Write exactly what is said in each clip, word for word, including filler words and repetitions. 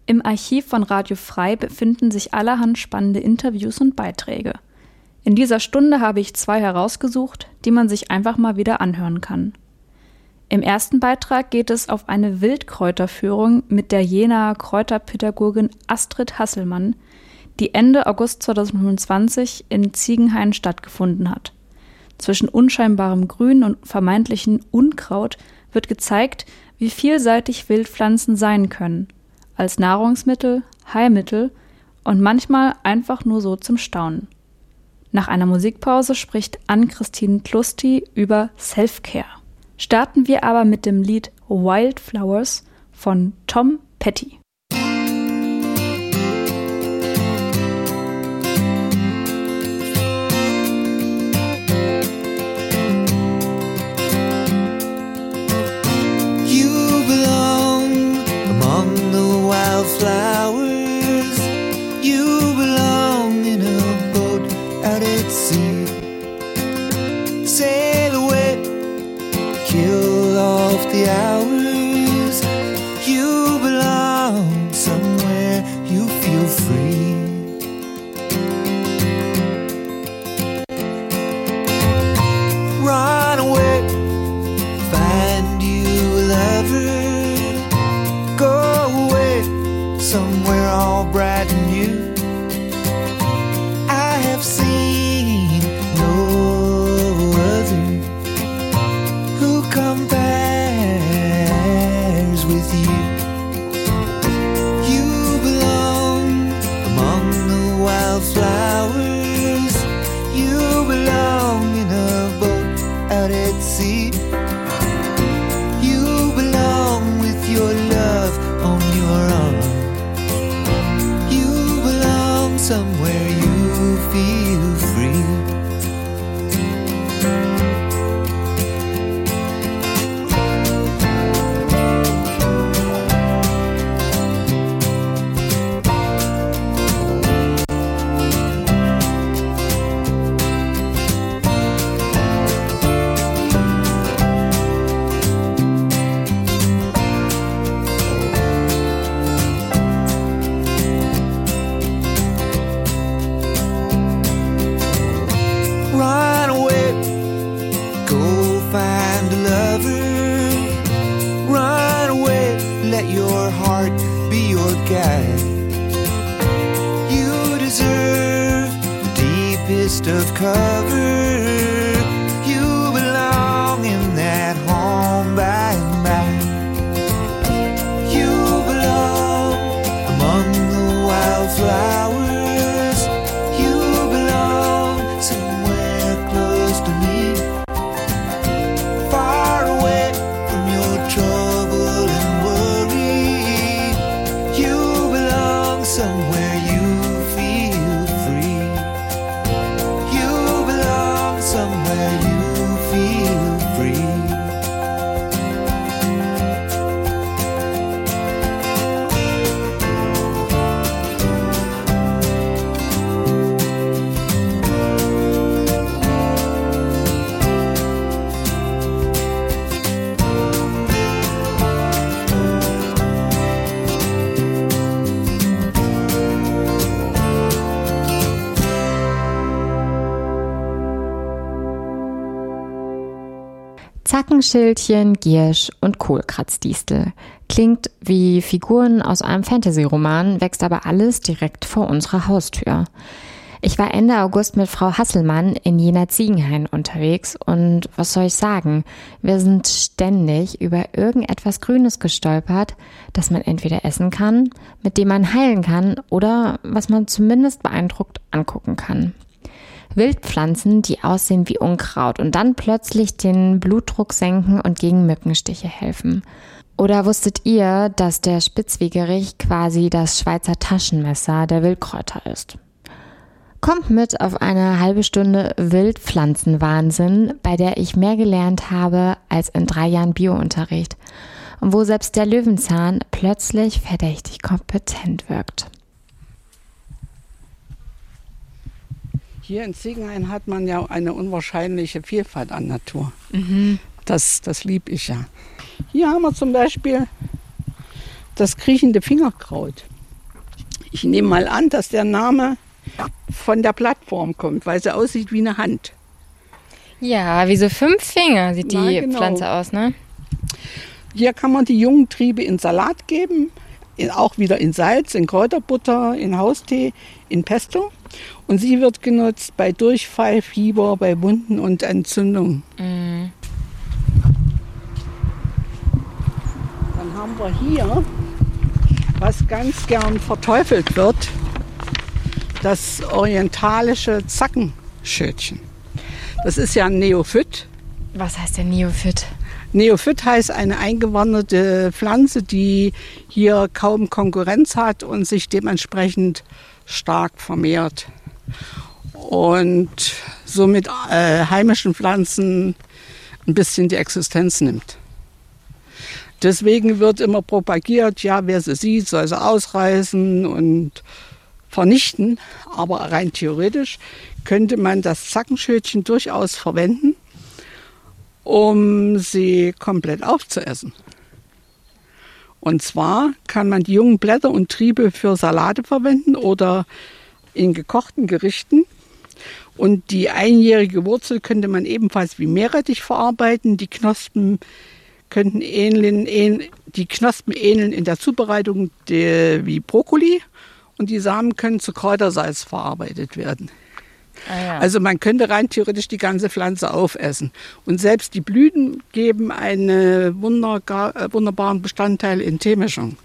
Im Archiv von Radio Frei befinden sich allerhand spannende Interviews und Beiträge. In dieser Stunde habe ich zwei herausgesucht, die man sich einfach mal wieder anhören kann. Im ersten Beitrag geht es auf eine Wildkräuterführung mit der Jenaer Kräuterpädagogin Astrid Hasselmann, die Ende August zweitausendfünfundzwanzig in Ziegenhain stattgefunden hat. Zwischen unscheinbarem Grün und vermeintlichen Unkraut wird gezeigt, wie vielseitig Wildpflanzen sein können, als Nahrungsmittel, Heilmittel und manchmal einfach nur so zum Staunen. Nach einer Musikpause spricht Ann-Christine Tlusty über Self-Care. Starten wir aber mit dem Lied Wildflowers von Tom Petty. You belong among the wildflowers. You belong in a boat out at sea. Sail away, kill off the hours. You belong somewhere you feel free. Run away, find you a lover. Go away, somewhere all bright and new. I have seen no other who compares with you. You belong among the wildflowers. You belong in a boat out at sea. You belong with your love on your arm. You belong somewhere you feel free. Run away, go find a lover. Run away, let your heart be your guide. You deserve the deepest of cover. You belong in that home by and by. You belong among the wildflowers. You belong somewhere close to me, far away from your trouble and worry. You belong somewhere you feel free. You belong somewhere you feel free. Zackenschildchen, Giersch und Kohlkratzdistel. Klingt wie Figuren aus einem Fantasy-Roman, wächst aber alles direkt vor unserer Haustür. Ich war Ende August mit Frau Hasselmann in Jenaer Ziegenhain unterwegs und was soll ich sagen, wir sind ständig über irgendetwas Grünes gestolpert, das man entweder essen kann, mit dem man heilen kann oder was man zumindest beeindruckt angucken kann. Wildpflanzen, die aussehen wie Unkraut und dann plötzlich den Blutdruck senken und gegen Mückenstiche helfen. Oder wusstet ihr, dass der Spitzwegerich quasi das Schweizer Taschenmesser der Wildkräuter ist? Kommt mit auf eine halbe Stunde Wildpflanzenwahnsinn, bei der ich mehr gelernt habe als in drei Jahren Biounterricht und wo selbst der Löwenzahn plötzlich verdächtig kompetent wirkt. Hier in Ziegenhain hat man ja eine unwahrscheinliche Vielfalt an Natur. Mhm. Das, das liebe ich ja. Hier haben wir zum Beispiel das kriechende Fingerkraut. Ich nehme mal an, dass der Name von der Plattform kommt, weil sie aussieht wie eine Hand. Ja, wie so fünf Finger sieht die Na, genau. Pflanze aus, ne? Hier kann man die jungen Triebe in Salat geben, in, auch wieder in Salz, in Kräuterbutter, in Haustee, in Pesto. Und sie wird genutzt bei Durchfall, Fieber, bei Wunden und Entzündungen. Mm. Dann haben wir hier, was ganz gern verteufelt wird, das orientalische Zackenschötchen. Das ist ja ein Neophyt. Was heißt der Neophyt? Neophyt heißt eine eingewanderte Pflanze, die hier kaum Konkurrenz hat und sich dementsprechend stark vermehrt. Und somit äh, heimischen Pflanzen ein bisschen die Existenz nimmt. Deswegen wird immer propagiert, ja, wer sie sieht, soll sie ausreißen und vernichten. Aber rein theoretisch könnte man das Zackenschötchen durchaus verwenden, um sie komplett aufzuessen. Und zwar kann man die jungen Blätter und Triebe für Salate verwenden oder in gekochten Gerichten. Und die einjährige Wurzel könnte man ebenfalls wie Meerrettich verarbeiten. Die Knospen könnten ähneln, ähn, die Knospen ähneln in der Zubereitung de, wie Brokkoli. Und die Samen können zu Kräutersalz verarbeitet werden. Ah, ja. Also man könnte rein theoretisch die ganze Pflanze aufessen. Und selbst die Blüten geben einen wunderbaren Bestandteil in Teemischung.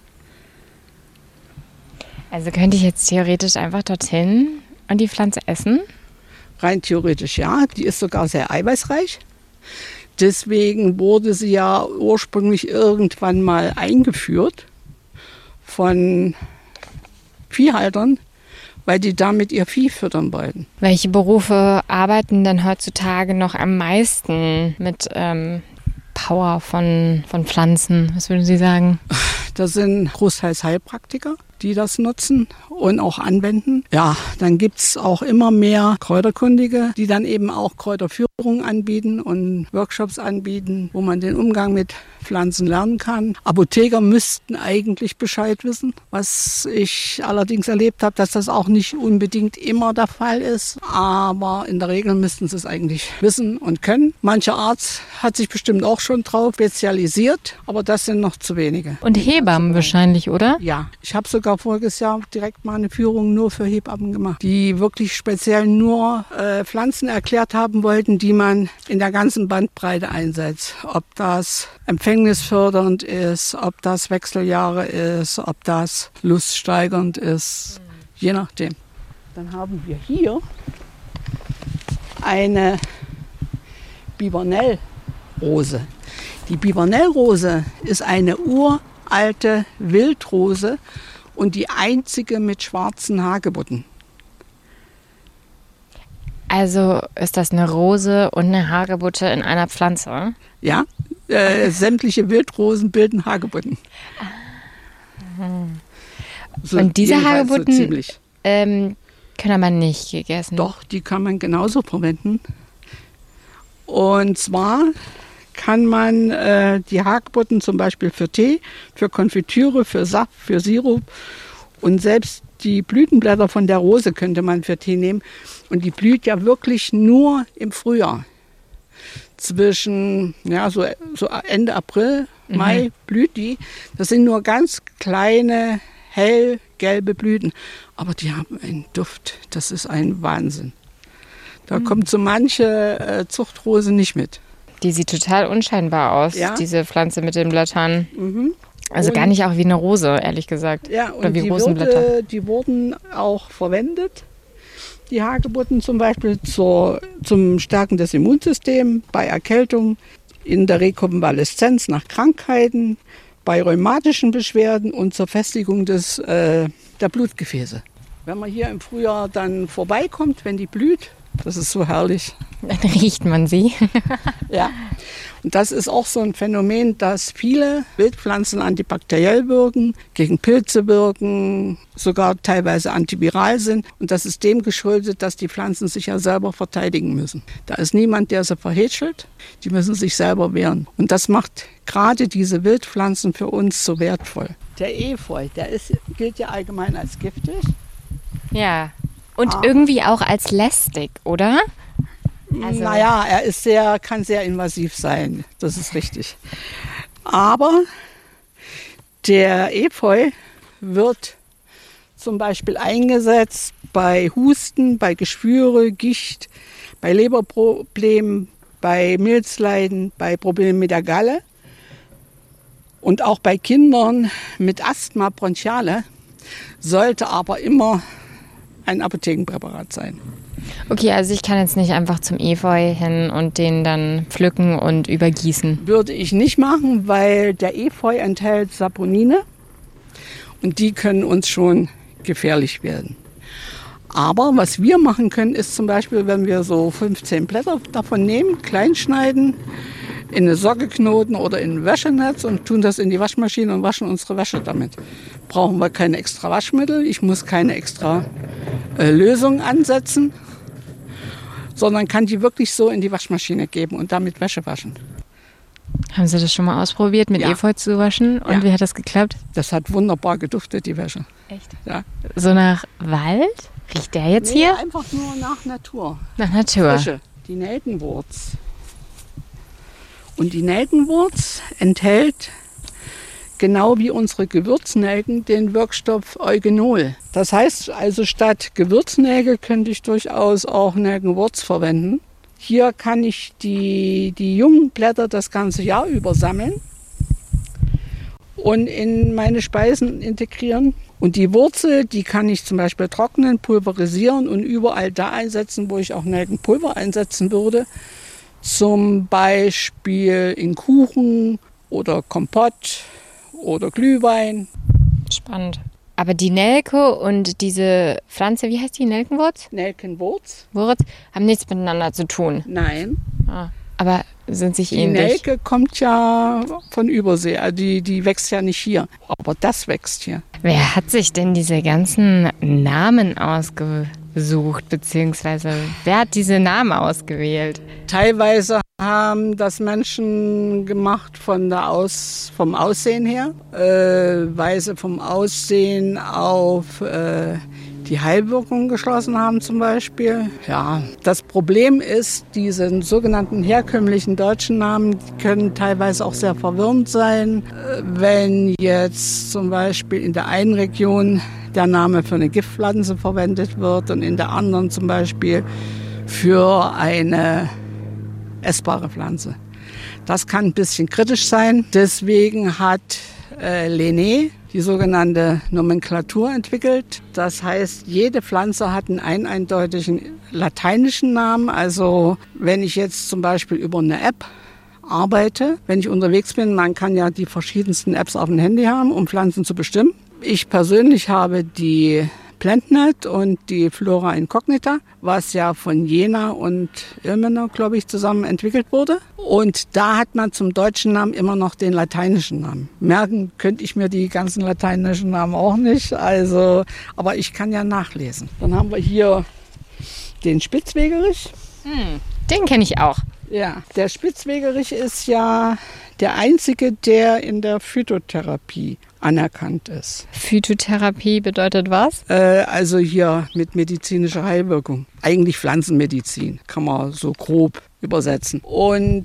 Also könnte ich jetzt theoretisch einfach dorthin und die Pflanze essen? Rein theoretisch ja, die ist sogar sehr eiweißreich. Deswegen wurde sie ja ursprünglich irgendwann mal eingeführt von Viehhaltern, weil die damit ihr Vieh füttern wollten. Welche Berufe arbeiten denn heutzutage noch am meisten mit ähm, Power von, von Pflanzen? Was würden Sie sagen? Das sind großteils Heilpraktiker, die das nutzen und auch anwenden. Ja, dann gibt es auch immer mehr Kräuterkundige, die dann eben auch Kräuterführungen anbieten und Workshops anbieten, wo man den Umgang mit Pflanzen lernen kann. Apotheker müssten eigentlich Bescheid wissen, was ich allerdings erlebt habe, dass das auch nicht unbedingt immer der Fall ist, aber in der Regel müssten sie es eigentlich wissen und können. Mancher Arzt hat sich bestimmt auch schon drauf spezialisiert, aber das sind noch zu wenige. Und Hebammen wahrscheinlich, oder? Ja, ich habe sogar voriges Jahr direkt mal eine Führung nur für Hebammen gemacht, die wirklich speziell nur äh, Pflanzen erklärt haben wollten, die man in der ganzen Bandbreite einsetzt. Ob das empfängnisfördernd ist, ob das Wechseljahre ist, ob das luststeigernd ist, je nachdem. Dann haben wir hier eine Bibernellrose. Die Bibernellrose ist eine uralte Wildrose und die einzige mit schwarzen Hagebutten. Also ist das eine Rose und eine Hagebutte in einer Pflanze? Ja, äh, sämtliche Wildrosen bilden Hagebutten. So, und diese jedenfalls so Hagebutten ziemlich. ähm, können aber nicht gegessen. Doch, die kann man genauso verwenden. Und zwar kann man äh, die Hagebutten zum Beispiel für Tee, für Konfitüre, für Saft, für Sirup und selbst die Blütenblätter von der Rose könnte man für Tee nehmen. Und die blüht ja wirklich nur im Frühjahr. Zwischen ja, so, so Ende April, Mai mhm. blüht die. Das sind nur ganz kleine, hellgelbe Blüten. Aber die haben einen Duft. Das ist ein Wahnsinn. Da mhm. kommt so manche äh, Zuchtrose nicht mit. Die sieht total unscheinbar aus, ja? Diese Pflanze mit den Blättern. Mhm. Also und gar nicht auch wie eine Rose, ehrlich gesagt. Ja, und oder wie die, Rosenblätter. Würde, die wurden auch verwendet, die Hagebutten zum Beispiel zur, zum Stärken des Immunsystems, bei Erkältung, in der Rekonvaleszenz nach Krankheiten, bei rheumatischen Beschwerden und zur Festigung des, äh, der Blutgefäße. Wenn man hier im Frühjahr dann vorbeikommt, wenn die blüht, das ist so herrlich. Dann riecht man sie. Ja. Und das ist auch so ein Phänomen, dass viele Wildpflanzen antibakteriell wirken, gegen Pilze wirken, sogar teilweise antiviral sind. Und das ist dem geschuldet, dass die Pflanzen sich ja selber verteidigen müssen. Da ist niemand, der sie verhätschelt. Die müssen sich selber wehren. Und das macht gerade diese Wildpflanzen für uns so wertvoll. Der Efeu, der ist, gilt ja allgemein als giftig. Ja. Und Ah. irgendwie auch als lästig, oder? Also- Naja, er ist sehr, kann sehr invasiv sein, das ist richtig. Aber der Efeu wird zum Beispiel eingesetzt bei Husten, bei Geschwüre, Gicht, bei Leberproblemen, bei Milzleiden, bei Problemen mit der Galle und auch bei Kindern mit Asthma bronchiale, sollte aber immer ein Apothekenpräparat sein. Okay, also ich kann jetzt nicht einfach zum Efeu hin und den dann pflücken und übergießen. Würde ich nicht machen, weil der Efeu enthält Saponine und die können uns schon gefährlich werden. Aber was wir machen können, ist zum Beispiel, wenn wir so fünfzehn Blätter davon nehmen, klein schneiden, in eine Socke knoten oder in ein Wäschenetz und tun das in die Waschmaschine und waschen unsere Wäsche damit. Brauchen wir keine extra Waschmittel, ich muss keine extra äh, Lösung ansetzen, sondern kann die wirklich so in die Waschmaschine geben und damit Wäsche waschen. Haben Sie das schon mal ausprobiert, mit Ja. Efeu zu waschen? Und Ja. wie hat das geklappt? Das hat wunderbar geduftet, die Wäsche. Echt? Ja. So nach Wald? Riecht der jetzt Nee, hier? einfach nur nach Natur. Nach Natur. Frische. Die Nelkenwurz. Und die Nelkenwurz enthält, genau wie unsere Gewürznelken, den Wirkstoff Eugenol. Das heißt also, statt Gewürznelke könnte ich durchaus auch Nelkenwurz verwenden. Hier kann ich die, die jungen Blätter das ganze Jahr über sammeln und in meine Speisen integrieren. Und die Wurzel, die kann ich zum Beispiel trocknen, pulverisieren und überall da einsetzen, wo ich auch Nelkenpulver einsetzen würde. Zum Beispiel in Kuchen oder Kompott oder Glühwein. Spannend. Aber die Nelke und diese Pflanze, wie heißt die, Nelkenwurz? Nelkenwurz? Wurz, haben nichts miteinander zu tun. Nein. Ah. Aber sind sich Die ähnlich. Nelke kommt ja von Übersee, also die, die wächst ja nicht hier. Aber das wächst hier. Wer hat sich denn diese ganzen Namen ausgesucht, beziehungsweise wer hat diese Namen ausgewählt? Teilweise haben das Menschen gemacht von der Aus, vom Aussehen her, äh, weil sie vom Aussehen auf äh, die Heilwirkung geschlossen haben zum Beispiel. Ja, das Problem ist, diese sogenannten herkömmlichen deutschen Namen können teilweise auch sehr verwirrend sein. Äh, Wenn jetzt zum Beispiel in der einen Region der Name für eine Giftpflanze verwendet wird und in der anderen zum Beispiel für eine essbare Pflanze. Das kann ein bisschen kritisch sein. Deswegen hat äh, Linné die sogenannte Nomenklatur entwickelt. Das heißt, jede Pflanze hat einen ein eindeutigen lateinischen Namen. Also wenn ich jetzt zum Beispiel über eine App arbeite, wenn ich unterwegs bin, man kann ja die verschiedensten Apps auf dem Handy haben, um Pflanzen zu bestimmen. Ich persönlich habe die PlantNet und die Flora Incognita, was ja von Jena und Ilmenau, glaube ich, zusammen entwickelt wurde. Und da hat man zum deutschen Namen immer noch den lateinischen Namen. Merken könnte ich mir die ganzen lateinischen Namen auch nicht, also, aber ich kann ja nachlesen. Dann haben wir hier den Spitzwegerich. Den kenne ich auch. Ja, der Spitzwegerich ist ja der einzige, der in der Phytotherapie anerkannt ist. Phytotherapie bedeutet was? Äh, also hier mit medizinischer Heilwirkung. Eigentlich Pflanzenmedizin, kann man so grob übersetzen. Und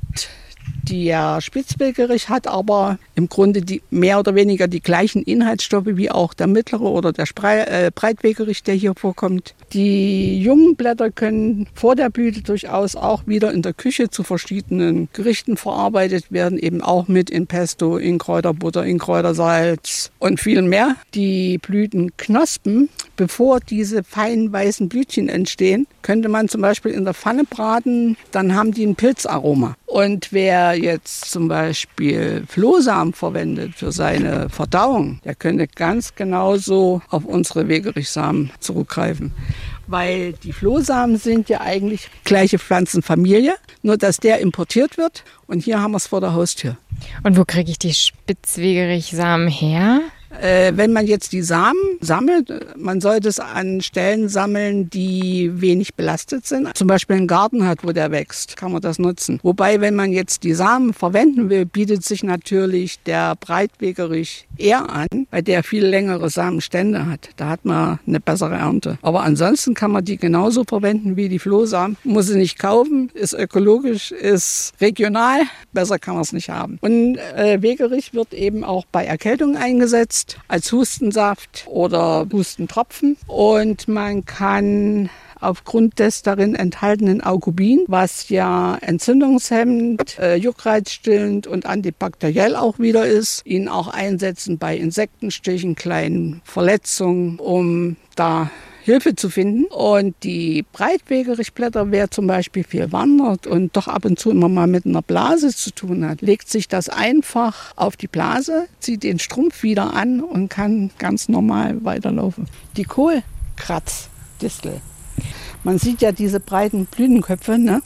der Spitzwegerich hat aber im Grunde die, mehr oder weniger die gleichen Inhaltsstoffe wie auch der mittlere oder der Sprei, äh, Breitwegerich, der hier vorkommt. Die jungen Blätter können vor der Blüte durchaus auch wieder in der Küche zu verschiedenen Gerichten verarbeitet werden, eben auch mit in Pesto, in Kräuterbutter, in Kräutersalz und viel mehr. Die Blütenknospen, bevor diese feinen weißen Blütchen entstehen, könnte man zum Beispiel in der Pfanne braten, dann haben die ein Pilzaroma. Und wer jetzt zum Beispiel Flohsamen verwendet für seine Verdauung, der könnte ganz genauso auf unsere Wegerichsamen zurückgreifen. Weil die Flohsamen sind ja eigentlich gleiche Pflanzenfamilie, nur dass der importiert wird und hier haben wir es vor der Haustür. Und wo kriege ich die Spitzwegerich-Samen her? Äh, wenn man jetzt die Samen sammelt, man sollte es an Stellen sammeln, die wenig belastet sind. Zum Beispiel einen Garten hat, wo der wächst, kann man das nutzen. Wobei, wenn man jetzt die Samen verwenden will, bietet sich natürlich der Breitwegerich eher an, weil der viel längere Samenstände hat. Da hat man eine bessere Ernte. Aber ansonsten kann man die genauso verwenden wie die Flohsamen. Muss sie nicht kaufen, ist ökologisch, ist regional. Besser kann man es nicht haben. Und äh, Wegerich wird eben auch bei Erkältung eingesetzt, als Hustensaft oder Hustentropfen. Und man kann aufgrund des darin enthaltenen Augubin, was ja entzündungshemmend, äh, juckreizstillend und antibakteriell auch wieder ist, ihn auch einsetzen bei Insektenstichen, kleinen Verletzungen, um da Hilfe zu finden. Und die Breitwegerichblätter, wer zum Beispiel viel wandert und doch ab und zu immer mal mit einer Blase zu tun hat, legt sich das einfach auf die Blase, zieht den Strumpf wieder an und kann ganz normal weiterlaufen. Die Kohlkratzdistel. Man sieht ja diese breiten Blütenköpfe, ne?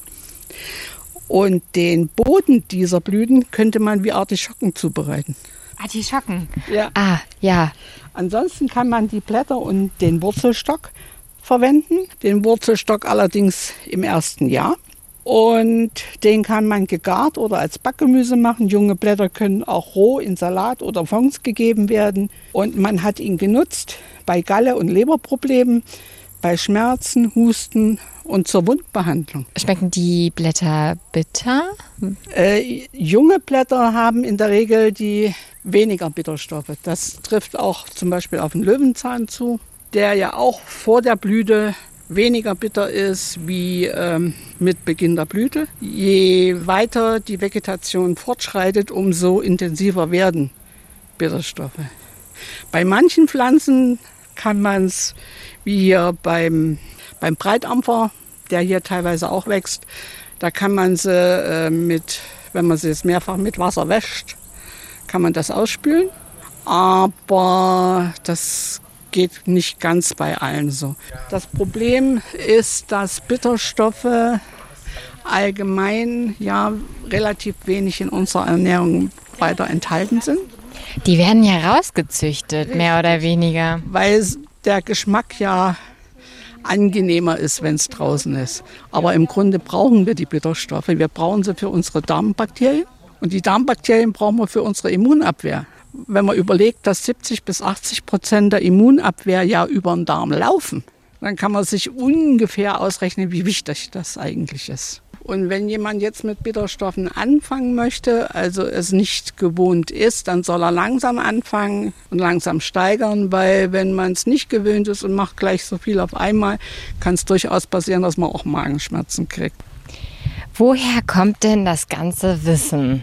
Und den Boden dieser Blüten könnte man wie Artischocken zubereiten. Artischocken? Ja. Ah, ja. Ansonsten kann man die Blätter und den Wurzelstock verwenden. Den Wurzelstock allerdings im ersten Jahr. Und den kann man gegart oder als Backgemüse machen. Junge Blätter können auch roh in Salat oder Fonds gegeben werden. Und man hat ihn genutzt bei Galle- und Leberproblemen, bei Schmerzen, Husten und zur Wundbehandlung. Schmecken die Blätter bitter? Äh, junge Blätter haben in der Regel die weniger Bitterstoffe. Das trifft auch zum Beispiel auf den Löwenzahn zu, der ja auch vor der Blüte weniger bitter ist wie ähm, mit Beginn der Blüte. Je weiter die Vegetation fortschreitet, umso intensiver werden Bitterstoffe. Bei manchen Pflanzen kann man es, wie hier beim, beim Breitampfer, der hier teilweise auch wächst, da kann man sie äh, mit, wenn man sie jetzt mehrfach mit Wasser wäscht, kann man das ausspülen. Aber das geht nicht ganz bei allen so. Das Problem ist, dass Bitterstoffe allgemein ja relativ wenig in unserer Ernährung weiter enthalten sind. Die werden ja rausgezüchtet, mehr oder weniger. Weil der Geschmack ja angenehmer ist, wenn es draußen ist. Aber im Grunde brauchen wir die Bitterstoffe. Wir brauchen sie für unsere Darmbakterien. Und die Darmbakterien brauchen wir für unsere Immunabwehr. Wenn man überlegt, dass siebzig bis achtzig Prozent der Immunabwehr ja über den Darm laufen, dann kann man sich ungefähr ausrechnen, wie wichtig das eigentlich ist. Und wenn jemand jetzt mit Bitterstoffen anfangen möchte, also es nicht gewohnt ist, dann soll er langsam anfangen und langsam steigern, weil wenn man es nicht gewöhnt ist und macht gleich so viel auf einmal, kann es durchaus passieren, dass man auch Magenschmerzen kriegt. Woher kommt denn das ganze Wissen?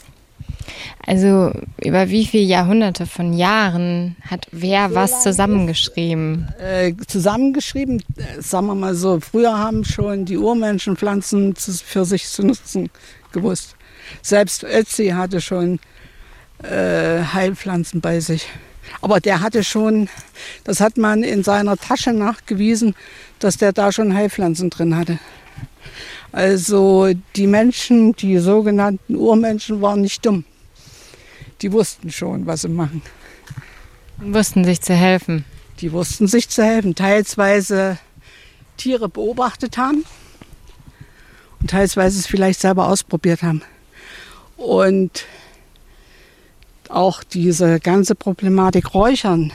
Also über wie viele Jahrhunderte von Jahren hat wer so was zusammengeschrieben? Äh, zusammengeschrieben, äh, sagen wir mal so, früher haben schon die Urmenschen Pflanzen zu, für sich zu nutzen gewusst. Selbst Ötzi hatte schon äh, Heilpflanzen bei sich. Aber der hatte schon, das hat man in seiner Tasche nachgewiesen, dass der da schon Heilpflanzen drin hatte. Also die Menschen, die sogenannten Urmenschen, waren nicht dumm. Die wussten schon, was sie machen. Wussten sich zu helfen. Die wussten sich zu helfen. Teilsweise Tiere beobachtet haben und teilsweise es vielleicht selber ausprobiert haben. Und auch diese ganze Problematik Räuchern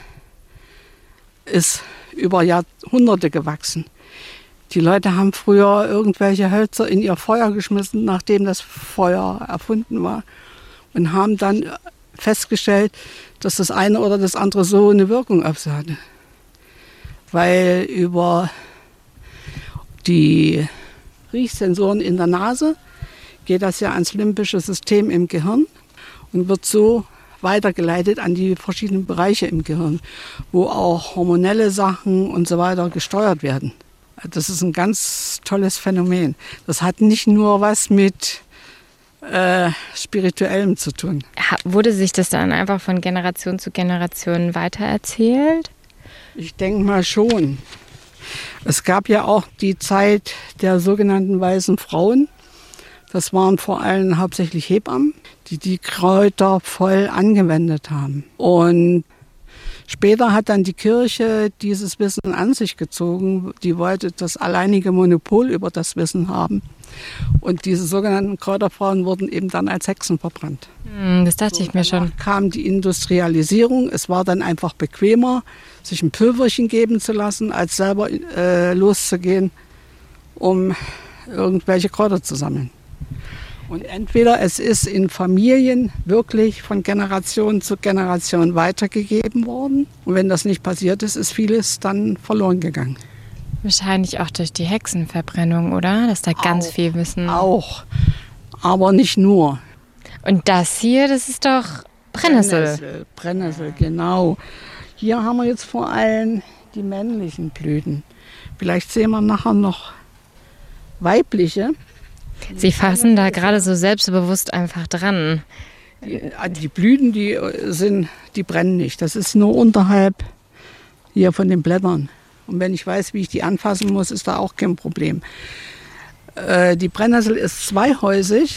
ist über Jahrhunderte gewachsen. Die Leute haben früher irgendwelche Hölzer in ihr Feuer geschmissen, nachdem das Feuer erfunden war. Und haben dann festgestellt, dass das eine oder das andere so eine Wirkung auf sie hatte. Weil über die Riechsensoren in der Nase geht das ja ans limbische System im Gehirn und wird so weitergeleitet an die verschiedenen Bereiche im Gehirn, wo auch hormonelle Sachen und so weiter gesteuert werden. Das ist ein ganz tolles Phänomen. Das hat nicht nur was mit Äh, Spirituellem zu tun. Wurde sich das dann einfach von Generation zu Generation weitererzählt? Ich denke mal schon. Es gab ja auch die Zeit der sogenannten weißen Frauen. Das waren vor allem hauptsächlich Hebammen, die die Kräuter voll angewendet haben. Und später hat dann die Kirche dieses Wissen an sich gezogen. Die wollte das alleinige Monopol über das Wissen haben. Und diese sogenannten Kräuterfrauen wurden eben dann als Hexen verbrannt. Das dachte so, ich mir schon. Kam die Industrialisierung. Es war dann einfach bequemer, sich ein Pülverchen geben zu lassen, als selber äh, loszugehen, um irgendwelche Kräuter zu sammeln. Und entweder es ist in Familien wirklich von Generation zu Generation weitergegeben worden. Und wenn das nicht passiert ist, ist vieles dann verloren gegangen. Wahrscheinlich auch durch die Hexenverbrennung, oder? Dass da ganz auch, viel Wissen... Auch, aber nicht nur. Und das hier, das ist doch Brennnessel. Brennnessel, Brennnessel, genau. Hier haben wir jetzt vor allem die männlichen Blüten. Vielleicht sehen wir nachher noch weibliche. Sie fassen da gerade so selbstbewusst einfach dran. Die, die Blüten, die sind, die brennen nicht. Das ist nur unterhalb hier von den Blättern. Und wenn ich weiß, wie ich die anfassen muss, ist da auch kein Problem. Äh, die Brennnessel ist zweihäusig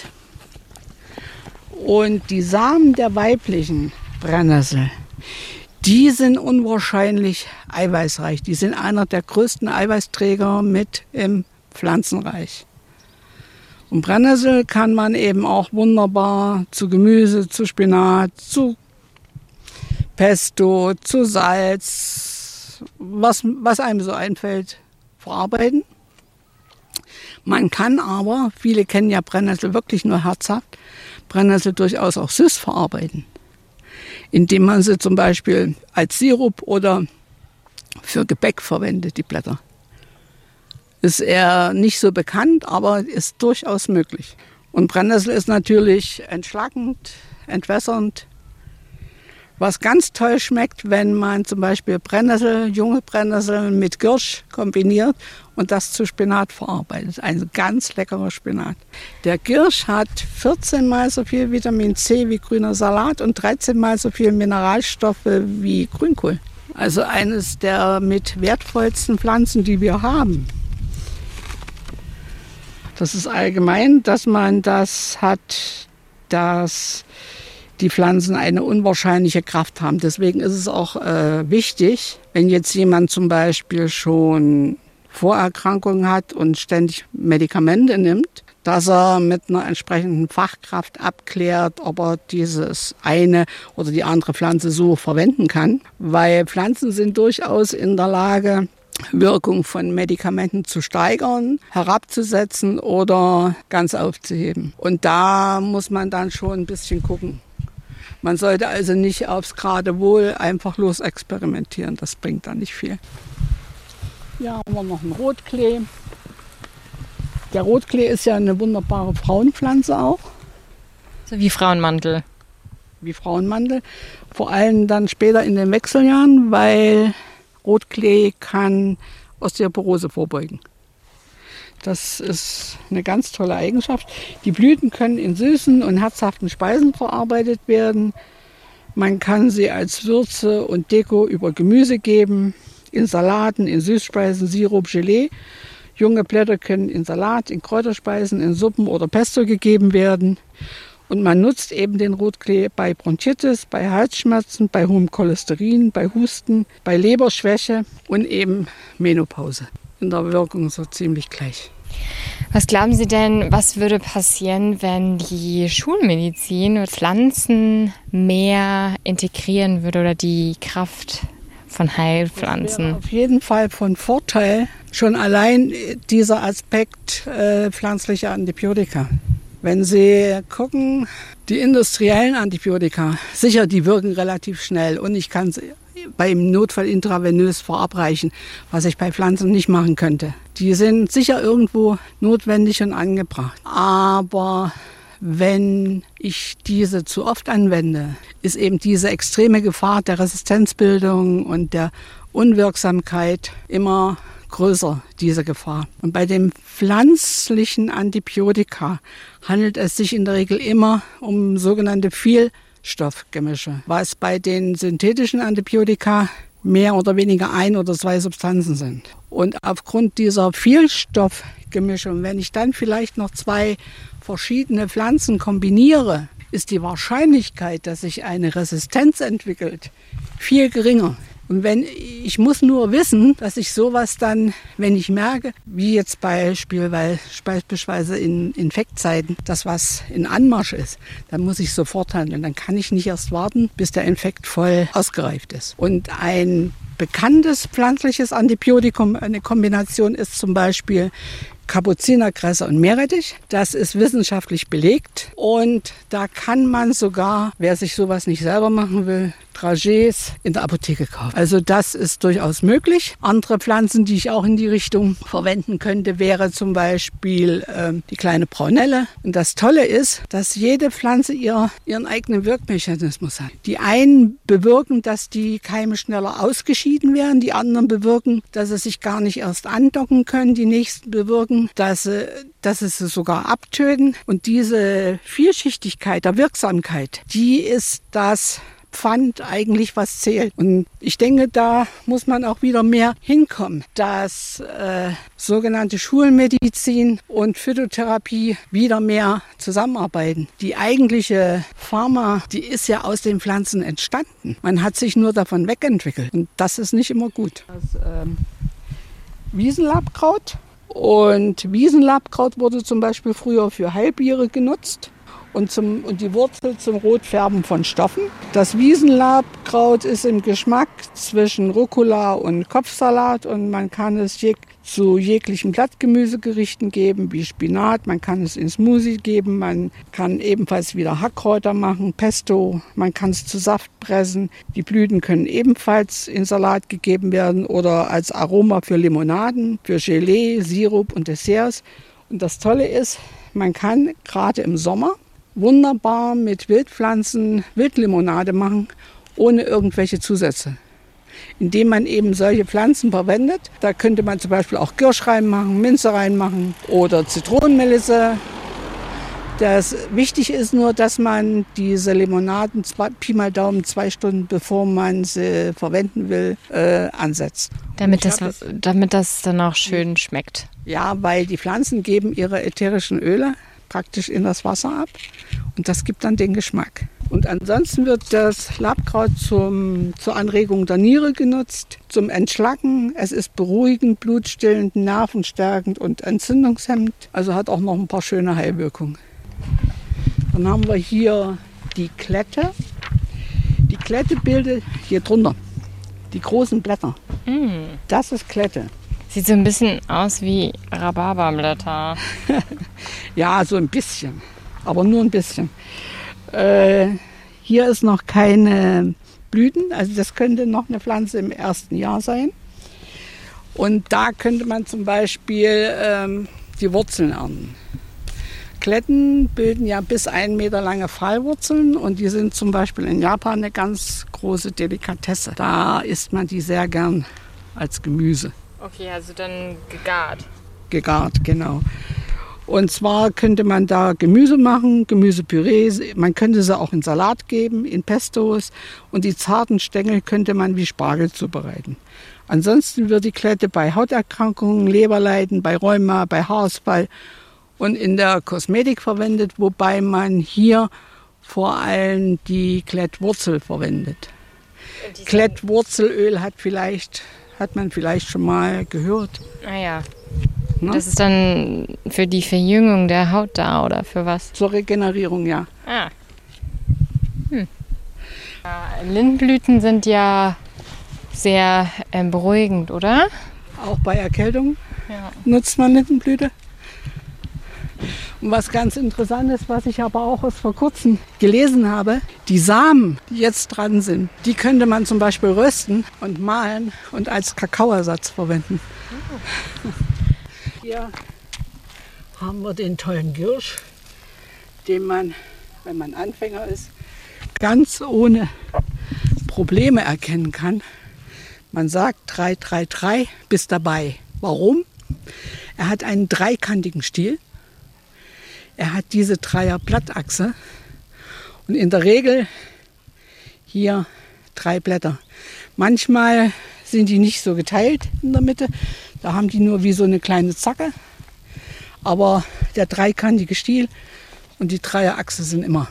und die Samen der weiblichen Brennnessel, die sind unwahrscheinlich eiweißreich. Die sind einer der größten Eiweißträger mit im Pflanzenreich. Und Brennnessel kann man eben auch wunderbar zu Gemüse, zu Spinat, zu Pesto, zu Salz, was, was einem so einfällt, verarbeiten. Man kann aber, viele kennen ja Brennnessel wirklich nur herzhaft, Brennnessel durchaus auch süß verarbeiten, indem man sie zum Beispiel als Sirup oder für Gebäck verwendet, die Blätter. Ist eher nicht so bekannt, aber ist durchaus möglich. Und Brennnessel ist natürlich entschlackend, entwässernd. Was ganz toll schmeckt, wenn man zum Beispiel Brennnessel, junge Brennnessel mit Girsch kombiniert und das zu Spinat verarbeitet. Ein ganz leckerer Spinat. Der Girsch hat vierzehn Mal so viel Vitamin C wie grüner Salat und dreizehn Mal so viel Mineralstoffe wie Grünkohl. Also eines der mit wertvollsten Pflanzen, die wir haben. Das ist allgemein, dass man das hat, dass die Pflanzen eine unwahrscheinliche Kraft haben. Deswegen ist es auch äh, wichtig, wenn jetzt jemand zum Beispiel schon Vorerkrankungen hat und ständig Medikamente nimmt, dass er mit einer entsprechenden Fachkraft abklärt, ob er dieses eine oder die andere Pflanze so verwenden kann. Weil Pflanzen sind durchaus in der Lage, Wirkung von Medikamenten zu steigern, herabzusetzen oder ganz aufzuheben. Und da muss man dann schon ein bisschen gucken. Man sollte also nicht aufs Geratewohl einfach los experimentieren. Das bringt dann nicht viel. Hier haben wir noch einen Rotklee. Der Rotklee ist ja eine wunderbare Frauenpflanze auch. So wie Frauenmantel. Wie Frauenmantel. Vor allem dann später in den Wechseljahren, weil Rotklee kann Osteoporose vorbeugen. Das ist eine ganz tolle Eigenschaft. Die Blüten können in süßen und herzhaften Speisen verarbeitet werden. Man kann sie als Würze und Deko über Gemüse geben, in Salaten, in Süßspeisen, Sirup, Gelee. Junge Blätter können in Salat, in Kräuterspeisen, in Suppen oder Pesto gegeben werden. Und man nutzt eben den Rotklee bei Bronchitis, bei Halsschmerzen, bei hohem Cholesterin, bei Husten, bei Leberschwäche und eben Menopause. In der Wirkung so ziemlich gleich. Was glauben Sie denn, was würde passieren, wenn die Schulmedizin Pflanzen mehr integrieren würde oder die Kraft von Heilpflanzen? Das wäre auf jeden Fall von Vorteil. Schon allein dieser Aspekt äh, pflanzlicher Antibiotika. Wenn Sie gucken, die industriellen Antibiotika, sicher, die wirken relativ schnell und ich kann sie beim Notfall intravenös verabreichen, was ich bei Pflanzen nicht machen könnte. Die sind sicher irgendwo notwendig und angebracht. Aber wenn ich diese zu oft anwende, ist eben diese extreme Gefahr der Resistenzbildung und der Unwirksamkeit immer größer, diese Gefahr. Und bei den pflanzlichen Antibiotika handelt es sich in der Regel immer um sogenannte Vielstoffgemische. Was bei den synthetischen Antibiotika mehr oder weniger ein oder zwei Substanzen sind. Und aufgrund dieser Vielstoffgemischung, wenn ich dann vielleicht noch zwei verschiedene Pflanzen kombiniere, ist die Wahrscheinlichkeit, dass sich eine Resistenz entwickelt, viel geringer. Und wenn ich muss nur wissen, dass ich sowas dann, wenn ich merke, wie jetzt Beispiel, weil beispielsweise in Infektzeiten, dass was in Anmarsch ist, dann muss ich sofort handeln. Dann kann ich nicht erst warten, bis der Infekt voll ausgereift ist. Und ein bekanntes pflanzliches Antibiotikum, eine Kombination ist zum Beispiel Kapuzinerkresse und Meerrettich. Das ist wissenschaftlich belegt und da kann man sogar, wer sich sowas nicht selber machen will, Dragees in der Apotheke kaufen. Also das ist durchaus möglich. Andere Pflanzen, die ich auch in die Richtung verwenden könnte, wäre zum Beispiel ähm, die kleine Braunelle. Und das Tolle ist, dass jede Pflanze ihr, ihren eigenen Wirkmechanismus hat. Die einen bewirken, dass die Keime schneller ausgeschieden werden, die anderen bewirken, dass sie sich gar nicht erst andocken können, die nächsten bewirken, dass sie, dass sie sie sogar abtöten. Und diese Vielschichtigkeit der Wirksamkeit, die ist das Pfand eigentlich, was zählt. Und ich denke, da muss man auch wieder mehr hinkommen, dass äh, sogenannte Schulmedizin und Phytotherapie wieder mehr zusammenarbeiten. Die eigentliche Pharma, die ist ja aus den Pflanzen entstanden. Man hat sich nur davon wegentwickelt. Und das ist nicht immer gut. Das ähm, Wiesenlabkraut. Und Wiesenlabkraut wurde zum Beispiel früher für Heilbiere genutzt. Und, zum, und die Wurzel zum Rotfärben von Stoffen. Das Wiesenlabkraut ist im Geschmack zwischen Rucola und Kopfsalat und man kann es jeg- zu jeglichen Blattgemüsegerichten geben, wie Spinat. Man kann es in Smoothie geben, man kann ebenfalls wieder Hackkräuter machen, Pesto, man kann es zu Saft pressen. Die Blüten können ebenfalls in Salat gegeben werden oder als Aroma für Limonaden, für Gelee, Sirup und Desserts. Und das Tolle ist, man kann gerade im Sommer wunderbar mit Wildpflanzen Wildlimonade machen, ohne irgendwelche Zusätze. Indem man eben solche Pflanzen verwendet. Da könnte man zum Beispiel auch Kirsch reinmachen, Minze reinmachen oder Zitronenmelisse. Das wichtig ist nur, dass man diese Limonaden zwei, Pi mal Daumen zwei Stunden bevor man sie verwenden will, äh, ansetzt. Damit das, das, damit das dann auch schön schmeckt. Ja, weil die Pflanzen geben ihre ätherischen Öle praktisch in das Wasser ab und das gibt dann den Geschmack. Und ansonsten wird das Labkraut zum, zur Anregung der Niere genutzt, zum Entschlacken. Es ist beruhigend, blutstillend, nervenstärkend und entzündungshemmend. Also hat auch noch ein paar schöne Heilwirkungen. Dann haben wir hier die Klette. Die Klette bildet hier drunter die großen Blätter. Mm. Das ist Klette. Sieht so ein bisschen aus wie Rhabarberblätter. Ja, so ein bisschen, aber nur ein bisschen. Äh, hier ist noch keine Blüten, also das könnte noch eine Pflanze im ersten Jahr sein. Und da könnte man zum Beispiel ähm, die Wurzeln ernten. Kletten bilden ja bis einen Meter lange Pfahlwurzeln und die sind zum Beispiel in Japan eine ganz große Delikatesse. Da isst man die sehr gern als Gemüse. Okay, also dann gegart. Gegart, genau. Und zwar könnte man da Gemüse machen, Gemüsepüree. Man könnte sie auch in Salat geben, in Pestos. Und die zarten Stängel könnte man wie Spargel zubereiten. Ansonsten wird die Klette bei Hauterkrankungen, Leberleiden, bei Rheuma, bei Haarausfall und in der Kosmetik verwendet, wobei man hier vor allem die Klettwurzel verwendet. Klettwurzelöl hat vielleicht... Hat man vielleicht schon mal gehört. Ah ja. Na? Das ist dann für die Verjüngung der Haut da oder für was? Zur Regenerierung, ja. Ah. Hm. Ja, Lindenblüten sind ja sehr äh, beruhigend, oder? Auch bei Erkältung ja. nutzt man Lindenblüte. Und was ganz interessant ist, was ich aber auch erst vor kurzem gelesen habe, die Samen, die jetzt dran sind, die könnte man zum Beispiel rösten und mahlen und als Kakaoersatz verwenden. Oh. Hier haben wir den tollen Giersch, den man, wenn man Anfänger ist, ganz ohne Probleme erkennen kann. Man sagt drei drei drei, bist dabei. Warum? Er hat einen dreikantigen Stiel. Er hat diese Dreierblattachse und in der Regel hier drei Blätter. Manchmal sind die nicht so geteilt in der Mitte. Da haben die nur wie so eine kleine Zacke. Aber der dreikantige Stiel und die Dreierachse sind immer.